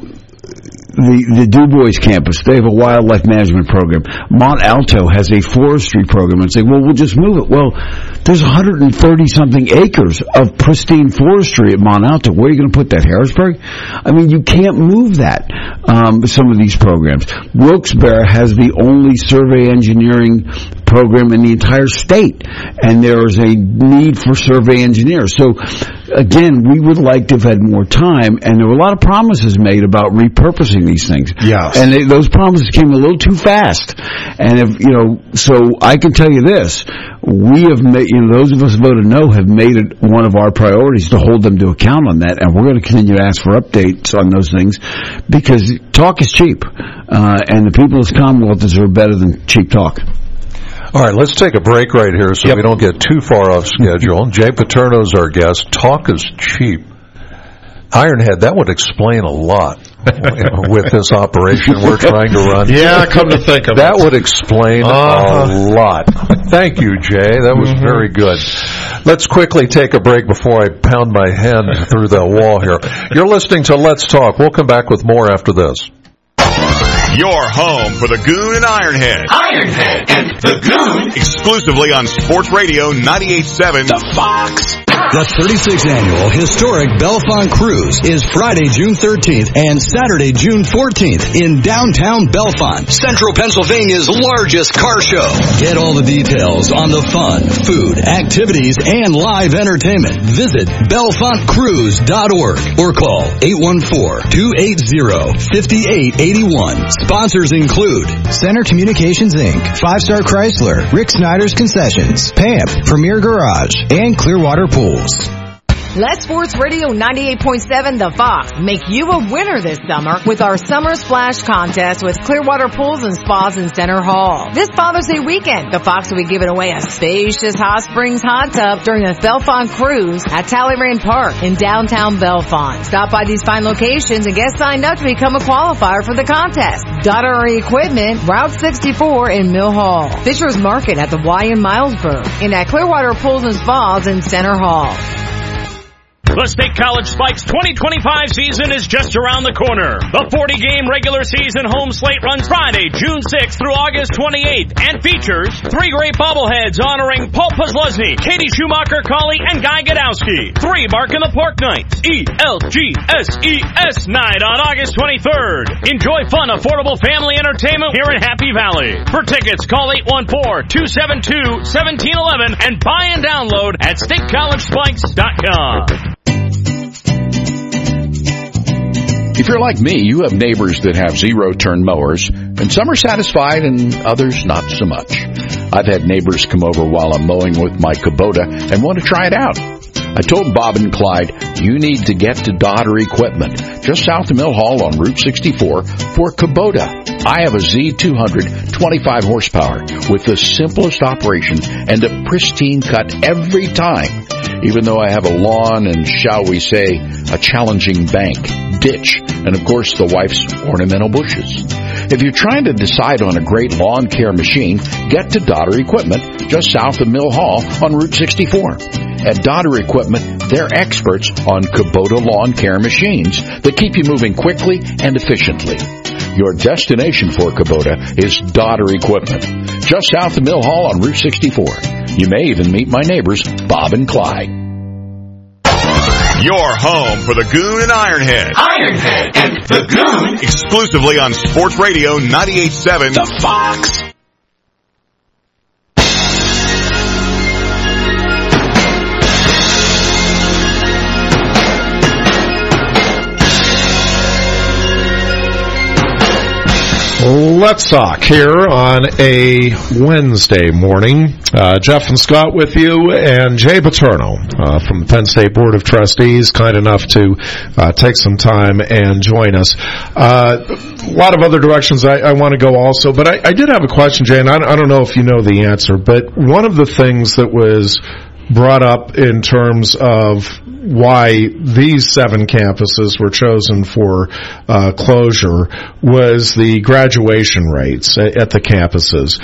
The, the Du Bois campus, they have a wildlife management program. Mont Alto has a forestry program. And say, well, we'll just move it. Well, there's one hundred thirty something acres of pristine forestry at Mont Alto. Where are you going to put that, Harrisburg? I mean, you can't move that, um, some of these programs. Wilkes-Barre has the only survey engineering program in the entire state, and there is a need for survey engineers. So, again, we would like to have had more time, and there were a lot of promises made about repurposing these things. Yes. And they, those promises came a little too fast. And if, you know, so I can tell you this, we have made, you know, those of us who voted no have made it one of our priorities to hold them to account on that, and we're going to continue to ask for updates on those things, because talk is cheap, uh, and the people of this Commonwealth deserve better than cheap talk. All right, let's take a break right here so yep. we don't get too far off schedule. Jay Paterno's our guest. Talk is cheap. Ironhead, that would explain a lot with this operation we're trying to run. Yeah, come to think of that it. That would explain uh-huh. a lot. Thank you, Jay. That was mm-hmm. very good. Let's quickly take a break before I pound my hand through the wall here. You're listening to Let's Talk. We'll come back with more after this. Your home for the Goon and Ironhead. Ironhead and the Goon. Exclusively on Sports Radio ninety-eight point seven. The Fox. The thirty-sixth Annual Historic Bellefonte Cruise is Friday, June thirteenth and Saturday, June fourteenth in downtown Bellefonte, Central Pennsylvania's largest car show. Get all the details on the fun, food, activities, and live entertainment. Visit bellefonte cruise dot org or call eight one four, two eight zero, five eight eight one. Sponsors include Center Communications, Incorporated, Five Star Chrysler, Rick Snyder's Concessions, P A M P, Premier Garage, and Clearwater Pools. Let Sports Radio ninety-eight point seven The Fox make you a winner this summer with our Summer Splash Contest with Clearwater Pools and Spas in Center Hall. This Father's Day weekend, the Fox will be giving away a spacious hot springs hot tub during the Bellefonte Cruise at Talleyrand Park in downtown Bellefonte. Stop by these fine locations and get signed up to become a qualifier for the contest. Daughtery Equipment, Route sixty-four in Mill Hall. Fisher's Market at the Y in Milesburg. And at Clearwater Pools and Spas in Center Hall. The State College Spikes twenty twenty-five season is just around the corner. The forty-game regular season home slate runs Friday, June sixth through August twenty-eighth and features three great bobbleheads honoring Paul Posluszny, Katie Schumacher-Cawley, and Guy Gadowski. Three Bark in the Park nights, E L G S E S night on August twenty-third. Enjoy fun, affordable family entertainment here in Happy Valley. For tickets, call eight one four, two seven two, one seven one one and buy and download at state college spikes dot com. If you're like me, you have neighbors that have zero-turn mowers, and some are satisfied and others not so much. I've had neighbors come over while I'm mowing with my Kubota and want to try it out. I told Bob and Clyde, you need to get to Dodder Equipment, just south of Mill Hall on Route sixty-four, for Kubota. I have a Z two hundred twenty-five horsepower with the simplest operation and a pristine cut every time, even though I have a lawn and, shall we say, a challenging bank, ditch, and of course the wife's ornamental bushes. If you're trying to decide on a great lawn care machine, get to Dodder Equipment, just south of Mill Hall on Route sixty-four. At Dodder Equipment, they're experts on Kubota lawn care machines that keep you moving quickly and efficiently. Your destination for Kubota is Dodder Equipment, just south of Mill Hall on Route sixty-four. You may even meet my neighbors, Bob and Clyde. Your home for the Goon and Ironhead. Ironhead and the Goon. Exclusively on Sports Radio ninety-eight point seven. The Fox. Let's talk here on a Wednesday morning. Uh, Jeff and Scott with you, and Jay Paterno uh, from the Penn State Board of Trustees, kind enough to uh, take some time and join us. Uh, a lot of other directions I, I want to go also, but I, I did have a question, Jay, and I, I don't know if you know the answer, but one of the things that was brought up in terms of why these seven campuses were chosen for uh, closure was the graduation rates at, at the campuses.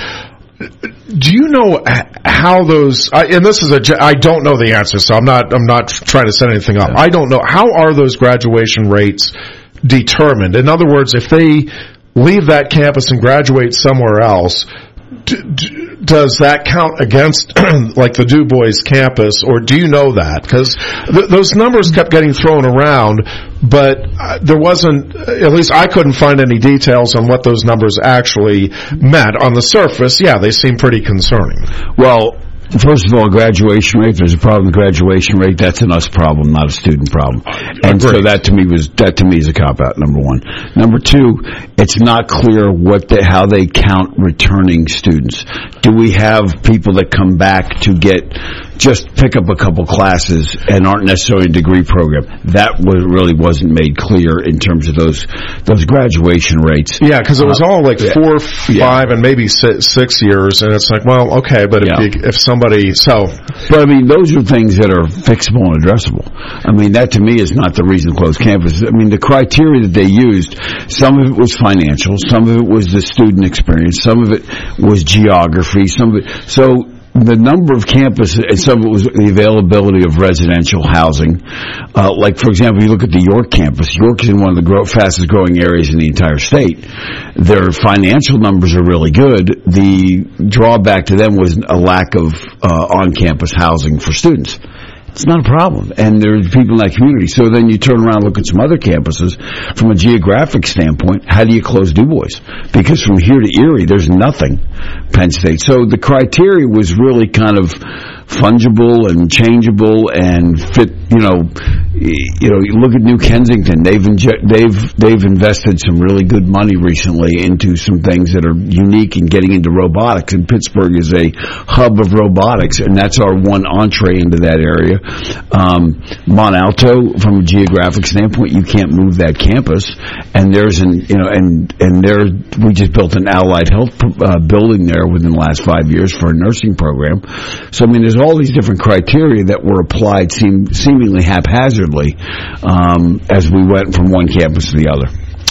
Do you know how those? And this is a. I don't know the answer, so I'm not. I'm not trying to set anything up. I don't know how are those graduation rates determined. In other words, if they leave that campus and graduate somewhere else, d- d- does that count against like the Du Bois campus, or do you know that? Because th- those numbers kept getting thrown around, but uh, there wasn't, at least I couldn't find any details on what those numbers actually meant. On the surface, yeah, they seem pretty concerning. Well, first of all, graduation rate, there's a problem with graduation rate. That's an us problem, not a student problem. And Agreed. So that to me was, that to me is a cop-out, number one. Number two, it's not clear what they, how they count returning students. Do we have people that come back to get, just pick up a couple classes and aren't necessarily a degree program? That was, really wasn't made clear in terms of those, those graduation rates. Yeah, because it was all like uh, four, five, yeah. and maybe six, six years, and it's like, well, okay, but yeah. if, you, if somebody, so. But I mean, those are things that are fixable and addressable. I mean, that to me is not the reason to close campus. I mean, the criteria that they used, some of it was financial, some of it was the student experience, some of it was geography, some of it, so the number of campuses, and some of it was the availability of residential housing. Uh, like, for example, you look at the York campus. York is in one of the grow, fastest growing areas in the entire state. Their financial numbers are really good. The drawback to them was a lack of uh, on-campus housing for students. It's not a problem, and there's people in that community. So then you turn around and look at some other campuses. From a geographic standpoint, how do you close Du Bois? Because from here to Erie, there's nothing, Penn State. So the criteria was really kind of fungible and changeable and fit, you know, you know, you look at New Kensington. They've inje- they've they've invested some really good money recently into some things that are unique in getting into robotics. And Pittsburgh is a hub of robotics, and that's our one entree into that area. Um, Mont Alto, from a geographic standpoint, you can't move that campus. And there's an, you know, and and there we just built an allied health uh, building there within the last five years for a nursing program. So I mean, there's all these different criteria that were applied seem, seemingly haphazardly um, as we went from one campus to the other.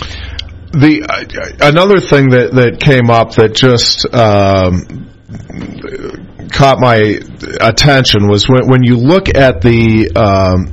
The uh, another thing that, that came up that just um, caught my attention was when, when you look at the um,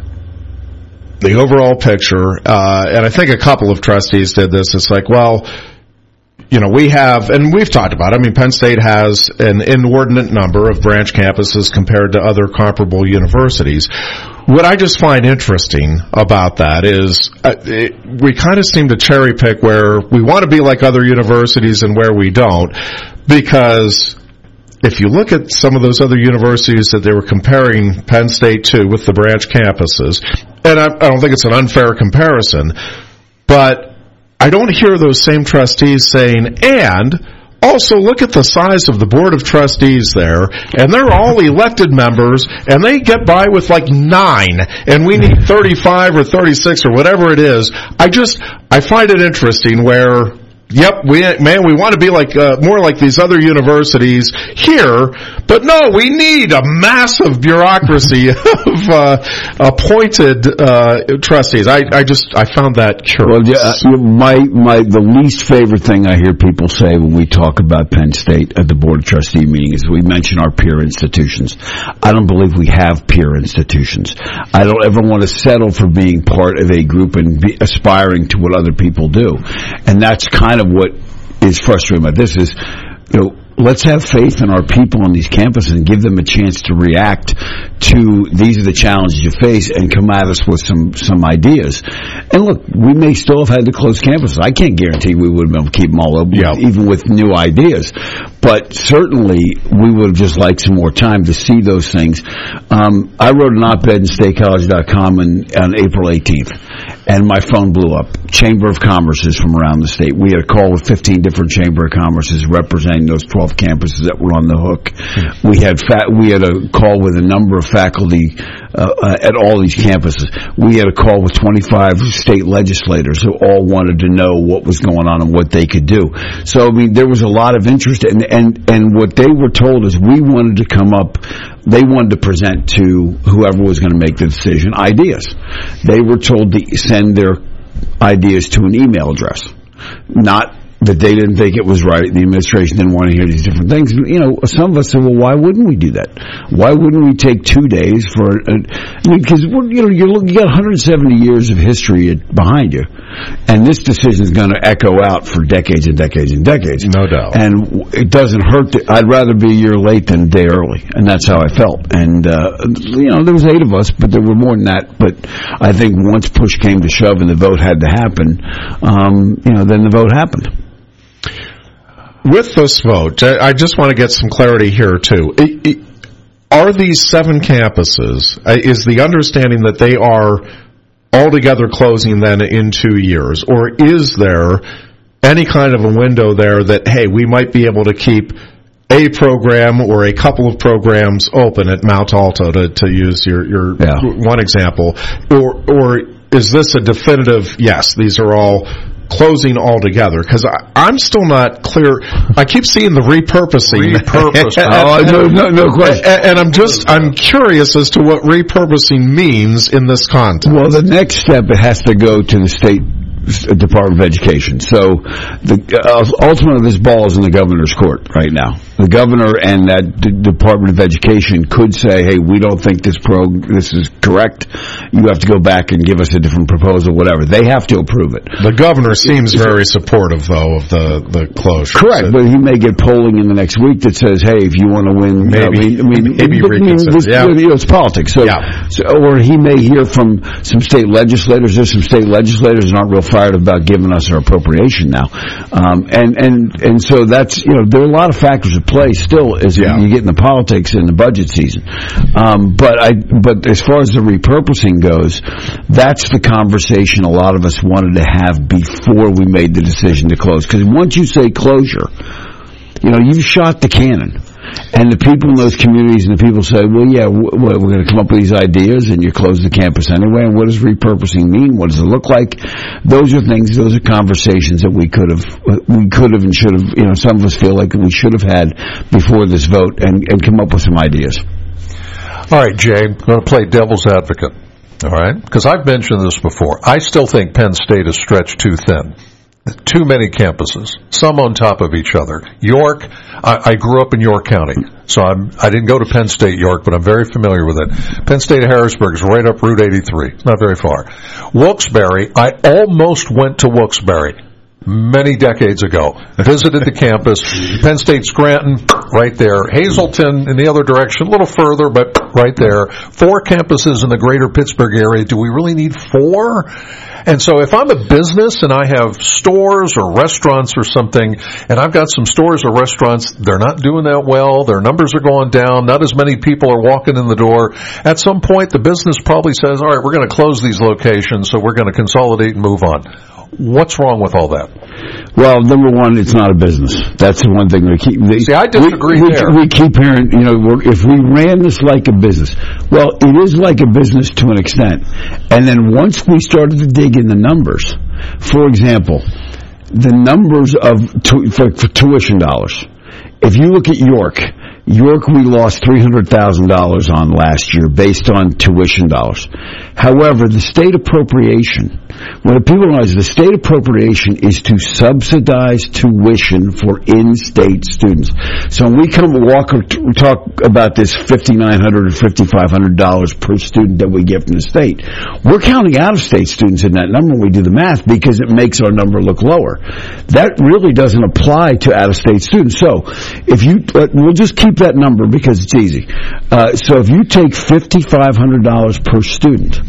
the overall picture, uh, and I think a couple of trustees did this. It's like, well, you know, we have, and we've talked about it, I mean, Penn State has an inordinate number of branch campuses compared to other comparable universities. What I just find interesting about that is uh, it, we kind of seem to cherry pick where we want to be like other universities and where we don't, because if you look at some of those other universities that they were comparing Penn State to with the branch campuses, and I, I don't think it's an unfair comparison, but I don't hear those same trustees saying, and also look at the size of the Board of Trustees there, and they're all elected members, and they get by with like nine, and we need thirty-five or thirty-six or whatever it is. I just, I find it interesting where, yep, we, man, we want to be like, uh, more like these other universities here, but no, we need a massive bureaucracy of, uh, appointed, uh, trustees. I, I just, I found that curious. Well, yeah, my, my, the least favorite thing I hear people say when we talk about Penn State at the Board of Trustee meeting is we mention our peer institutions. I don't believe we have peer institutions. I don't ever want to settle for being part of a group and be aspiring to what other people do. And that's kind of what is frustrating about this is, you know, let's have faith in our people on these campuses and give them a chance to react to these are the challenges you face and come at us with some, some ideas. And look, we may still have had to close campuses. I can't guarantee we would have been able to keep them all open, yeah. even with new ideas. But certainly, we would have just liked some more time to see those things. Um, I wrote an op-ed in state college dot com on, on April eighteenth, and my phone blew up. Chamber of Commerces from around the state. We had a call with fifteen different Chamber of Commerces representing those twelve campuses that were on the hook. Mm-hmm. We had fa- we had a call with a number of faculty uh, uh, at all these campuses. We had a call with twenty-five state legislators who all wanted to know what was going on and what they could do. So, I mean, there was a lot of interest, and and and what they were told is we wanted to come up. They wanted to present to whoever was going to make the decision ideas. They were told to send their ideas to an email address, not that they didn't think it was right. The administration didn't want to hear these different things. You know, some of us said, well, why wouldn't we do that? Why wouldn't we take two days for, a, I mean, because, you know, you're looking, you got one hundred seventy years of history behind you, and this decision is going to echo out for decades and decades and decades. No doubt. And it doesn't hurt. To, I'd rather be a year late than a day early, and that's how I felt. And, uh, you know, there was eight of us, but there were more than that. But I think once push came to shove and the vote had to happen, um, you know, then the vote happened. With this vote, I just want to get some clarity here, too. It, it, are these seven campuses, uh, is the understanding that they are altogether closing then in two years? Or is there any kind of a window there that, hey, we might be able to keep a program or a couple of programs open at Mount Alto, to, to use your, your yeah. one example? Or, or is this a definitive, yes, these are all closing altogether? Because I'm still not clear. I keep seeing the repurposing. Repurposing. oh, no, no, no question. And, and I'm just, I'm curious as to what repurposing means in this context. Well, the next step, it has to go to the state Department of Education. So the uh, ultimately this ball is in the governor's court right now. The governor and that D- Department of Education could say, hey, we don't think this pro this is correct. You have to go back and give us a different proposal, whatever. They have to approve it. The governor seems very supportive, though, of the, the closure. Correct, but he may get polling in the next week that says, hey, if you want to win, maybe, uh, I mean, maybe but, reconsider. This, yeah. you know, it's politics. So, yeah. so, or he may hear from some state legislators. There's some state legislators that aren't real fired about giving us our appropriation now. Um, and, and, and so that's, you know, there are a lot of factors at play still as yeah. you get in the politics in the budget season. Um, but I, but as far as the repurposing goes, that's the conversation a lot of us wanted to have before we made the decision to close. Because once you say closure, you know, you've shot the cannon. And the people in those communities and the people say, well, yeah, w- we're going to come up with these ideas and you close the campus anyway. And what does repurposing mean? What does it look like? Those are things, those are conversations that we could have, we could have and should have, you know, some of us feel like we should have had before this vote and, and come up with some ideas. All right, Jay, I'm going to play devil's advocate. All right? Because I've mentioned this before. I still think Penn State is stretched too thin. Too many campuses, some on top of each other. York, I, I grew up in York County, so I'm, I didn't go to Penn State York, but I'm very familiar with it. Penn State Harrisburg is right up Route eighty-three. It's not very far. Wilkes-Barre, I almost went to Wilkes-Barre many decades ago. Visited the campus. Penn State Scranton, right there. Hazleton in the other direction, a little further, but right there. Four campuses in the greater Pittsburgh area. Do we really need four? And so if I'm a business and I have stores or restaurants or something, and I've got some stores or restaurants, they're not doing that well, their numbers are going down, not as many people are walking in the door, at some point the business probably says, all right, we're going to close these locations, so we're going to consolidate and move on. What's wrong with all that? Well, number one, it's not a business. That's the one thing we keep. They, See, I disagree we, there. We, we keep hearing, you know, we're, if we ran this like a business, well, it is like a business to an extent. And then once we started to dig in the numbers, for example, the numbers of tu- for, for tuition dollars. If you look at York, York we lost three hundred thousand dollars on last year based on tuition dollars. However, the state appropriation, what people realize, the state appropriation is to subsidize tuition for in-state students. So when we come walk talk about this fifty-nine hundred dollars or fifty-five hundred dollars per student that we get from the state, we're counting out-of-state students in that number when we do the math because it makes our number look lower. That really doesn't apply to out-of-state students. So if you, we'll just keep that number because it's easy. Uh, so if you take fifty-five hundred dollars per student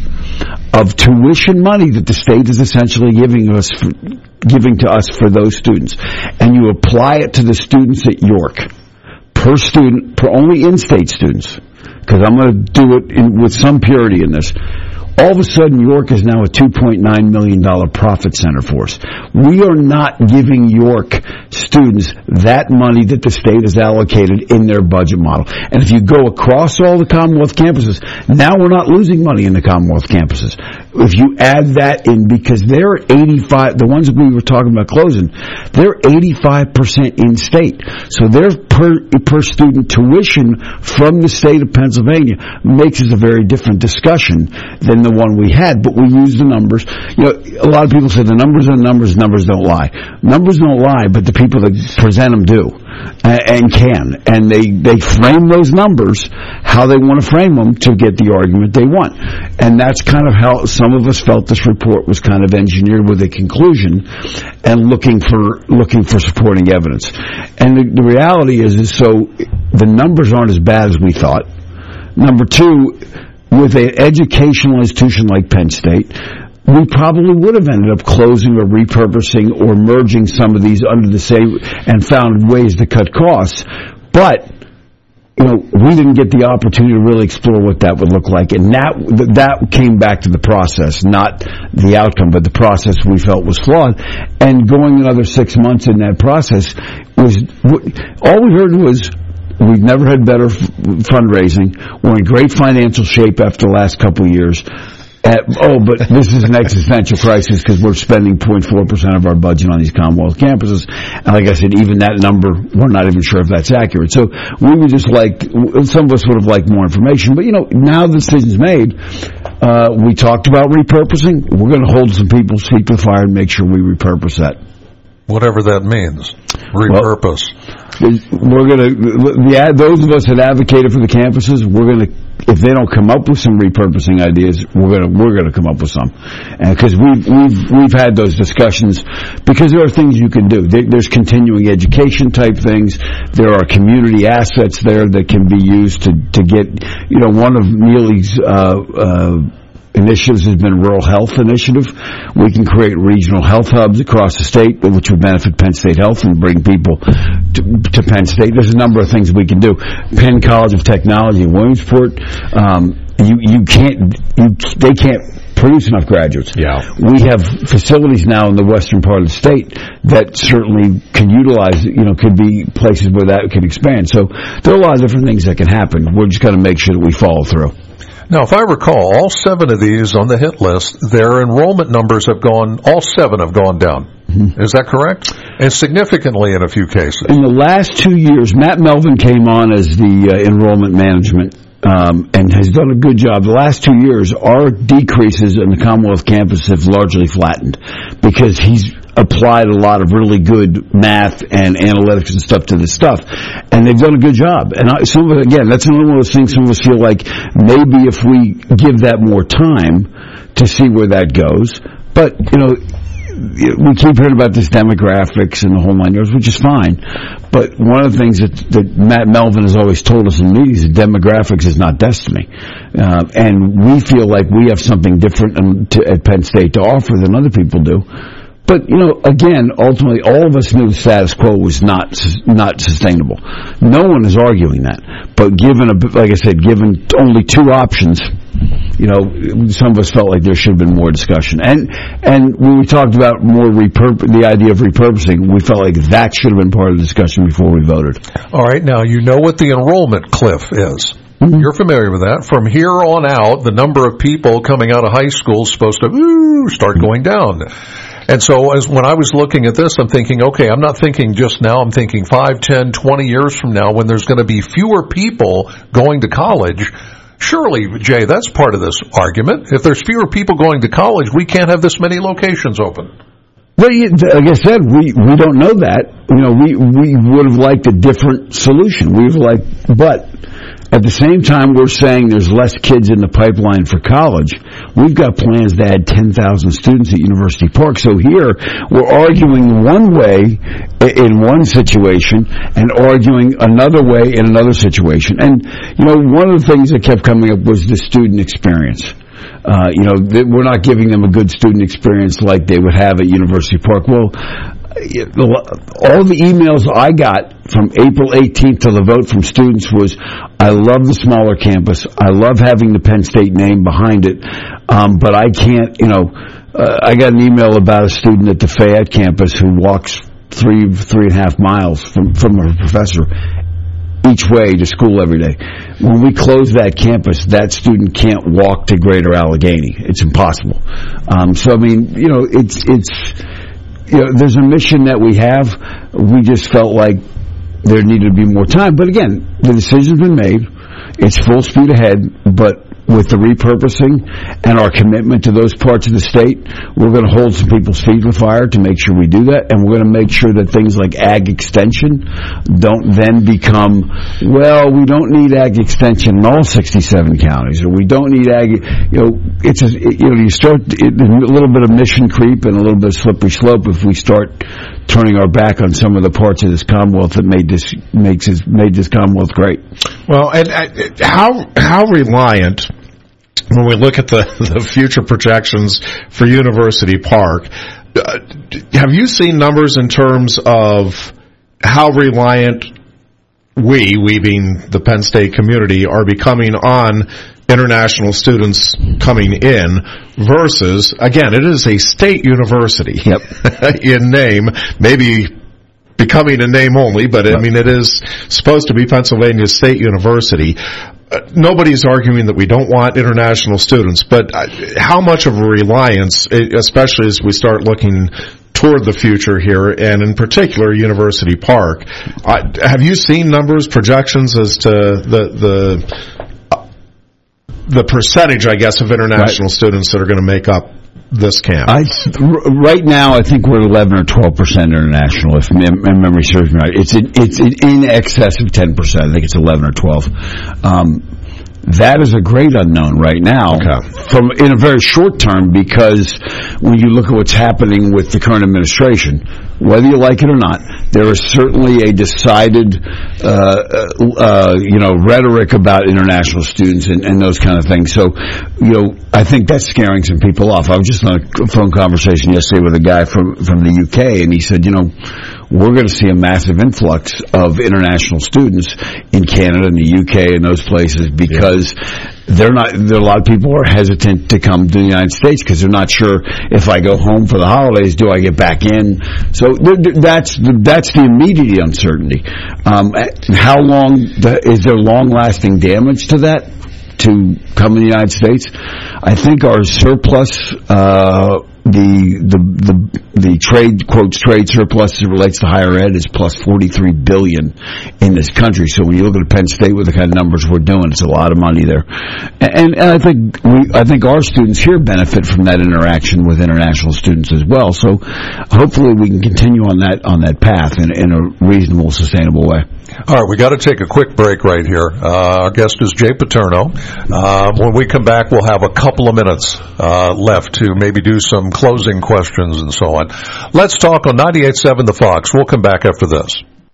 of tuition money that the state is essentially giving us for, giving to us for those students, and you apply it to the students at York per student, per only in-state students, because I'm going to do it in, with some purity in this. All of a sudden, York is now a two point nine million dollars profit center for us. We are not giving York students that money that the state has allocated in their budget model. And if you go across all the Commonwealth campuses, now we're not losing money in the Commonwealth campuses. If you add that in, because they're eighty-five, the ones that we were talking about closing, they're eighty-five percent in-state. So their per, per student tuition from the state of Pennsylvania makes it a very different discussion than the one we had, but we use the numbers. You know, a lot of people say the numbers are numbers, numbers don't lie. Numbers don't lie, but the people that present them do, and, and can. And they, they frame those numbers how they want to frame them to get the argument they want. And that's kind of how some of us felt this report was kind of engineered with a conclusion and looking for, looking for supporting evidence. And the, the reality is, is so the numbers aren't as bad as we thought. Number two, with an educational institution like Penn State, we probably would have ended up closing or repurposing or merging some of these under the same and found ways to cut costs. But, you know, we didn't get the opportunity to really explore what that would look like. And that, that came back to the process, not the outcome, but the process we felt was flawed. And going another six months in that process was, all we heard was, we've never had better f- fundraising. We're in great financial shape after the last couple of years. At, oh, but this is an existential crisis because we're spending zero point four percent of our budget on these Commonwealth campuses. And like I said, even that number, we're not even sure if that's accurate. So we would just like, some of us would have liked more information. But, you know, now the decision's made. Uh, we talked about repurposing. We're going to hold some people's feet to the fire and make sure we repurpose that. Whatever that means. Repurpose. Well, we're going to, the, those of us that advocated for the campuses, we're going to, if they don't come up with some repurposing ideas, we're going to, we're going to come up with some. And because we've, we've, we've had those discussions, because there are things you can do. There, there's continuing education type things. There are community assets there that can be used to, to get, you know, one of Neely's, uh, uh, initiatives has been Rural Health Initiative. We can create regional health hubs across the state, which would benefit Penn State Health and bring people to, to Penn State. There's a number of things we can do. Penn College of Technology in Williamsport, um, you, you can't, you, they can't produce enough graduates. Yeah. We have facilities now in the western part of the state that certainly can utilize, you know, could be places where that could expand. So there are a lot of different things that can happen. We're just going to make sure that we follow through. Now, if I recall, all seven of these on the hit list, their enrollment numbers have gone, all seven have gone down. Mm-hmm. Is that correct? And significantly in a few cases. In the last two years, Matt Melvin came on as the uh, enrollment management um, and has done a good job. The last two years, our decreases in the Commonwealth campus have largely flattened because he's applied a lot of really good math and analytics and stuff to this stuff, and they've done a good job. And I, some of it, again, that's another one of those things. Some of us feel like maybe if we give that more time to see where that goes. But you know, we keep hearing about this demographics and the whole nine yards, which is fine. But one of the things that, that Matt Melvin has always told us in meetings is demographics is not destiny, uh, and we feel like we have something different um, to, at Penn State to offer than other people do. But, you know, again, ultimately, all of us knew the status quo was not not sustainable. No one is arguing that. But given, a, like I said, given only two options, you know, some of us felt like there should have been more discussion. And and when we talked about more repurp- the idea of repurposing, we felt like that should have been part of the discussion before we voted. All right, now you know what the enrollment cliff is. Mm-hmm. You're familiar with that. From here on out, the number of people coming out of high school is supposed to ooh, start going down. And so as when I was looking at this, I'm thinking, okay, I'm not thinking just now, I'm thinking five, ten, twenty years from now when there's going to be fewer people going to college. Surely, Jay, that's part of this argument. If there's fewer people going to college, we can't have this many locations open. Well, like I said, we, we don't know that. You know, we, we would have liked a different solution. We would have liked, but at the same time, we're saying there's less kids in the pipeline for college. We've got plans to add ten thousand students at University Park. So here, we're arguing one way in one situation and arguing another way in another situation. And, you know, one of the things that kept coming up was the student experience. Uh, you know, th- we're not giving them a good student experience like they would have at University Park. Well, all the emails I got from April eighteenth to the vote from students was, I love the smaller campus. I love having the Penn State name behind it. Um, but I can't, you know, uh, I got an email about a student at the Fayette campus who walks three, three and a half miles from, from her professor each way to school every day. When we close that campus, that student can't walk to Greater Allegheny. It's impossible. Um, so, I mean, you know, it's, it's, you know, there's a mission that we have. We just felt like there needed to be more time. But again, the decision's been made. It's full speed ahead. But with the repurposing and our commitment to those parts of the state, we're going to hold some people's feet to the fire to make sure we do that. And we're going to make sure that things like ag extension don't then become, well, we don't need ag extension in all sixty-seven counties, or we don't need ag. You know, it's a, you know, you start it, a little bit of mission creep and a little bit of slippery slope if we start turning our back on some of the parts of this Commonwealth that made this makes this, made this Commonwealth great. Well, and uh, how how reliant, when we look at the, the future projections for University Park, uh, have you seen numbers in terms of how reliant we, we being the Penn State community, are becoming on international students coming in versus, again, it is a state university yep. in name, maybe becoming a name only, but I mean, it is supposed to be Pennsylvania State University. Uh, nobody's arguing that we don't want international students, but uh, how much of a reliance, especially as we start looking toward the future here, and in particular University Park, uh, have you seen numbers, projections as to the the uh, the percentage, I guess, of international right. students that are going to make up this camp? I, right now, I think we're at eleven or twelve percent international. If my memory serves me right, it's in, it's in excess of ten percent. I think it's eleven or twelve. Um, that is a great unknown right now, okay. from in a very short term, because when you look at what's happening with the current administration, whether you like it or not, there is certainly a decided, uh, uh, you know, rhetoric about international students and, and those kind of things. So, you know, I think that's scaring some people off. I was just on a phone conversation yesterday with a guy from, from the U K, and he said, you know, we're going to see a massive influx of international students in Canada and the U K and those places because yeah. they're not, there are a lot of people who are hesitant to come to the United States because they're not sure if I go home for the holidays, do I get back in? So that's that's the immediate uncertainty. Um, how long is there long-lasting damage to that to come in the United States? I think our surplus, uh, the the the the trade quotes trade surplus as it relates to higher ed is plus forty-three billion in this country. So when you look at Penn State with the kind of numbers we're doing, it's a lot of money there. And, and I think we I think our students here benefit from that interaction with international students as well. So hopefully we can continue on that on that path in, in a reasonable, sustainable way. All right, we got to take a quick break right here. Uh, our guest is Jay Paterno. Uh, when we come back, we'll have a couple of minutes uh, left to maybe do some closing questions and so on. Let's talk on ninety-eight point seven The Fox. We'll come back after this.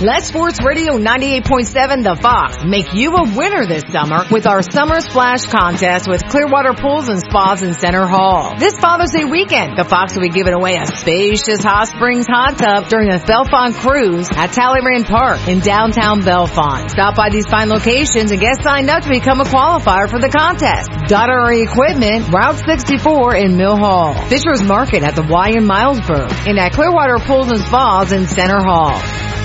Let Sports Radio ninety-eight point seven The Fox make you a winner this summer with our Summer Splash Contest with Clearwater Pools and Spas in Center Hall. This Father's Day weekend, the Fox will be giving away a spacious hot springs hot tub during the Bellefonte Cruise at Talleyrand Park in downtown Bellefonte. Stop by these fine locations and get signed up to become a qualifier for the contest. Daughtery Equipment, Route sixty-four in Mill Hall. Fisher's Market at the Y in Milesburg. And at Clearwater Pools and Spas in Center Hall.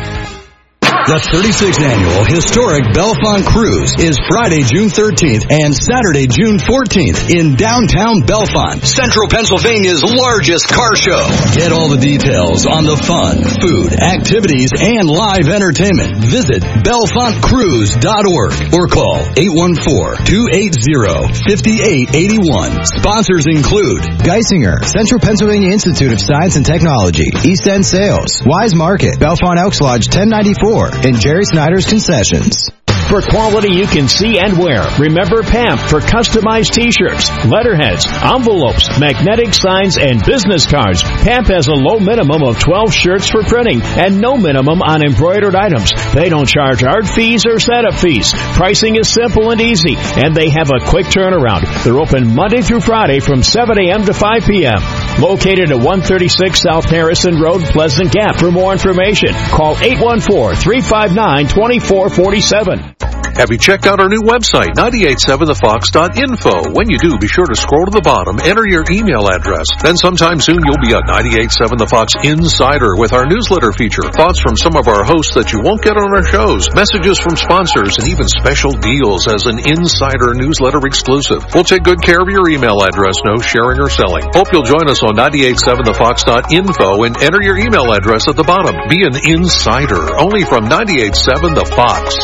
The thirty-sixth Annual Historic Bellefonte Cruise is Friday, June thirteenth and Saturday, June fourteenth in downtown Bellefonte, Central Pennsylvania's largest car show. Get all the details on the fun, food, activities, and live entertainment. Visit bellefonte cruise dot org or call eight one four, two eight zero, five eight eight one. Sponsors include Geisinger, Central Pennsylvania Institute of Science and Technology, East End Sales, Wise Market, Bellefonte Elks Lodge ten ninety-four, and Jerry Snyder's Concessions. For quality you can see and wear, remember P A M P for customized t-shirts, letterheads, envelopes, magnetic signs, and business cards. P A M P has a low minimum of twelve shirts for printing and no minimum on embroidered items. They don't charge art fees or setup fees. Pricing is simple and easy, and they have a quick turnaround. They're open Monday through Friday from seven a.m. to five p.m. Located at one thirty-six South Harrison Road, Pleasant Gap. For more information, call eight one four, three five nine, two four four seven. Have you checked out our new website, nine eight seven the fox dot info? When you do, be sure to scroll to the bottom, enter your email address. Then sometime soon you'll be a ninety-eight seven The Fox Insider with our newsletter feature. Thoughts from some of our hosts that you won't get on our shows, messages from sponsors, and even special deals as an Insider newsletter exclusive. We'll take good care of your email address, no sharing or selling. Hope you'll join us on ninety-eight seven the fox dot info and enter your email address at the bottom. Be an Insider, only from ninety-eight seven The Fox.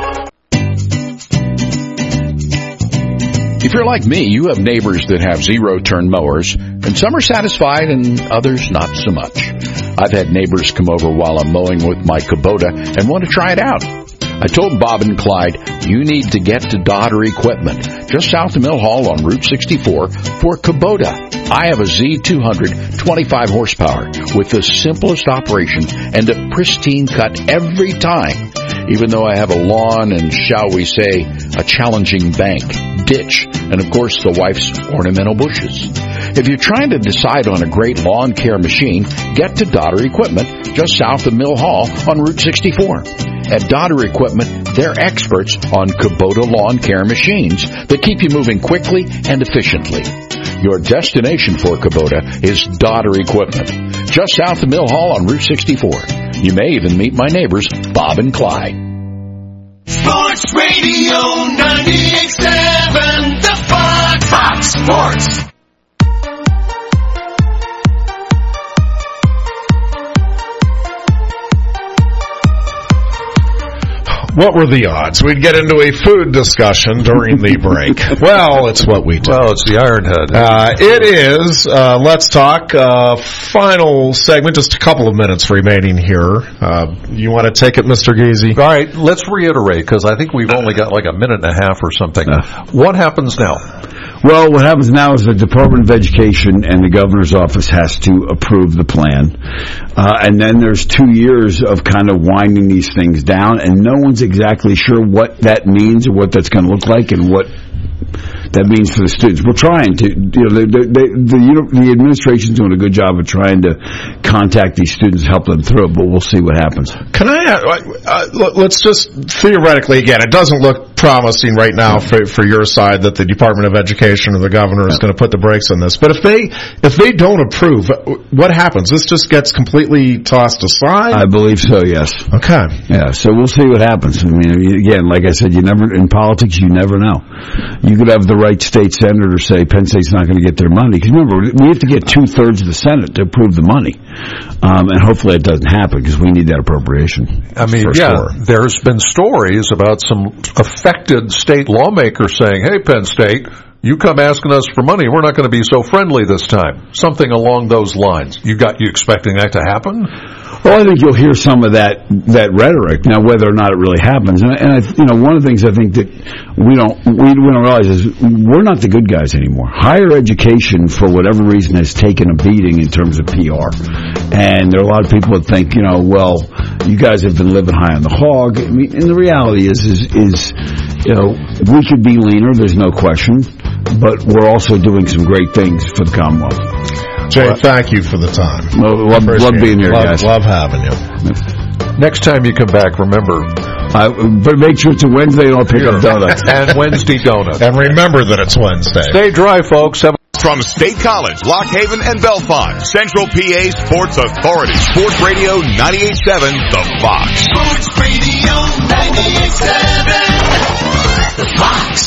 If you're like me, you have neighbors that have zero-turn mowers, and some are satisfied and others not so much. I've had neighbors come over while I'm mowing with my Kubota and want to try it out. I told Bob and Clyde, you need to get to Daughtery Equipment, just south of Mill Hall on Route sixty-four, for Kubota. I have a Z two hundred, twenty-five horsepower, with the simplest operation and a pristine cut every time, even though I have a lawn and, shall we say, a challenging bank, ditch, and of course the wife's ornamental bushes. If you're trying to decide on a great lawn care machine, get to Daughtery Equipment, just south of Mill Hall on Route sixty-four. At Daughtery Equipment, they're experts on Kubota lawn care machines that keep you moving quickly and efficiently. Your destination for Kubota is Daughtery Equipment, just south of Mill Hall on Route sixty-four. You may even meet my neighbors, Bob and Clyde. Sports Radio ninety-eight seven, The Fox. Fox Sports. What were the odds? We'd get into a food discussion during the break. Well, it's what we do. Well, it's the Ironhead. Uh, it is. Uh, let's talk. Uh, final segment, just a couple of minutes remaining here. Uh, you want to take it, Mister Gazy? All right, let's reiterate, because I think we've only got like a minute and a half or something. Uh, what happens now? Well, what happens now is the Department of Education and the governor's office has to approve the plan. Uh, and then there's two years of kind of winding these things down, and no one's exactly sure what that means or what that's going to look like and what that means for the students. We're trying to, you know, the, the, the, the administration's doing a good job of trying to contact these students, help them through it, but we'll see what happens. Can I, uh, let's just theoretically, again, it doesn't look promising right now for, for your side that the Department of Education or the governor is going to put the brakes on this. But if they, if they don't approve, what happens? This just gets completely tossed aside? I believe so, yes. Okay. Yeah, so we'll see what happens. I mean, again, like I said, you never, in politics, you never know. You could have the right state senator say Penn State's not going to get their money. Because remember, we have to get two-thirds of the Senate to approve the money. Um, and hopefully it doesn't happen because we need that appropriation. I mean, yeah, sure. There's been stories about some affected state lawmakers saying, hey, Penn State, you come asking us for money, we're not going to be so friendly this time. Something along those lines. You got you expecting that to happen? Well, I think you'll hear some of that that rhetoric. Now, whether or not it really happens, and, and I, you know, one of the things I think that we don't we, we don't realize is we're not the good guys anymore. Higher education, for whatever reason, has taken a beating in terms of P R, And there are a lot of people that think, you know, well, you guys have been living high on the hog. I mean, and the reality is, is, is, you know, we could be leaner, there's no question, but we're also doing some great things for the Commonwealth. Jay, thank you for the time. Well, love, love being here, love, guys. Love having you. Next time you come back, remember. Uh, but make sure it's a Wednesday and I'll pick up donuts. And Wednesday donuts. And remember that it's Wednesday. Stay dry, folks. Have From State College, Lock Haven, and Bellefonte, Central P A Sports Authority. Sports Radio ninety-eight point seven, The Fox. Sports Radio ninety-eight point seven, The Fox.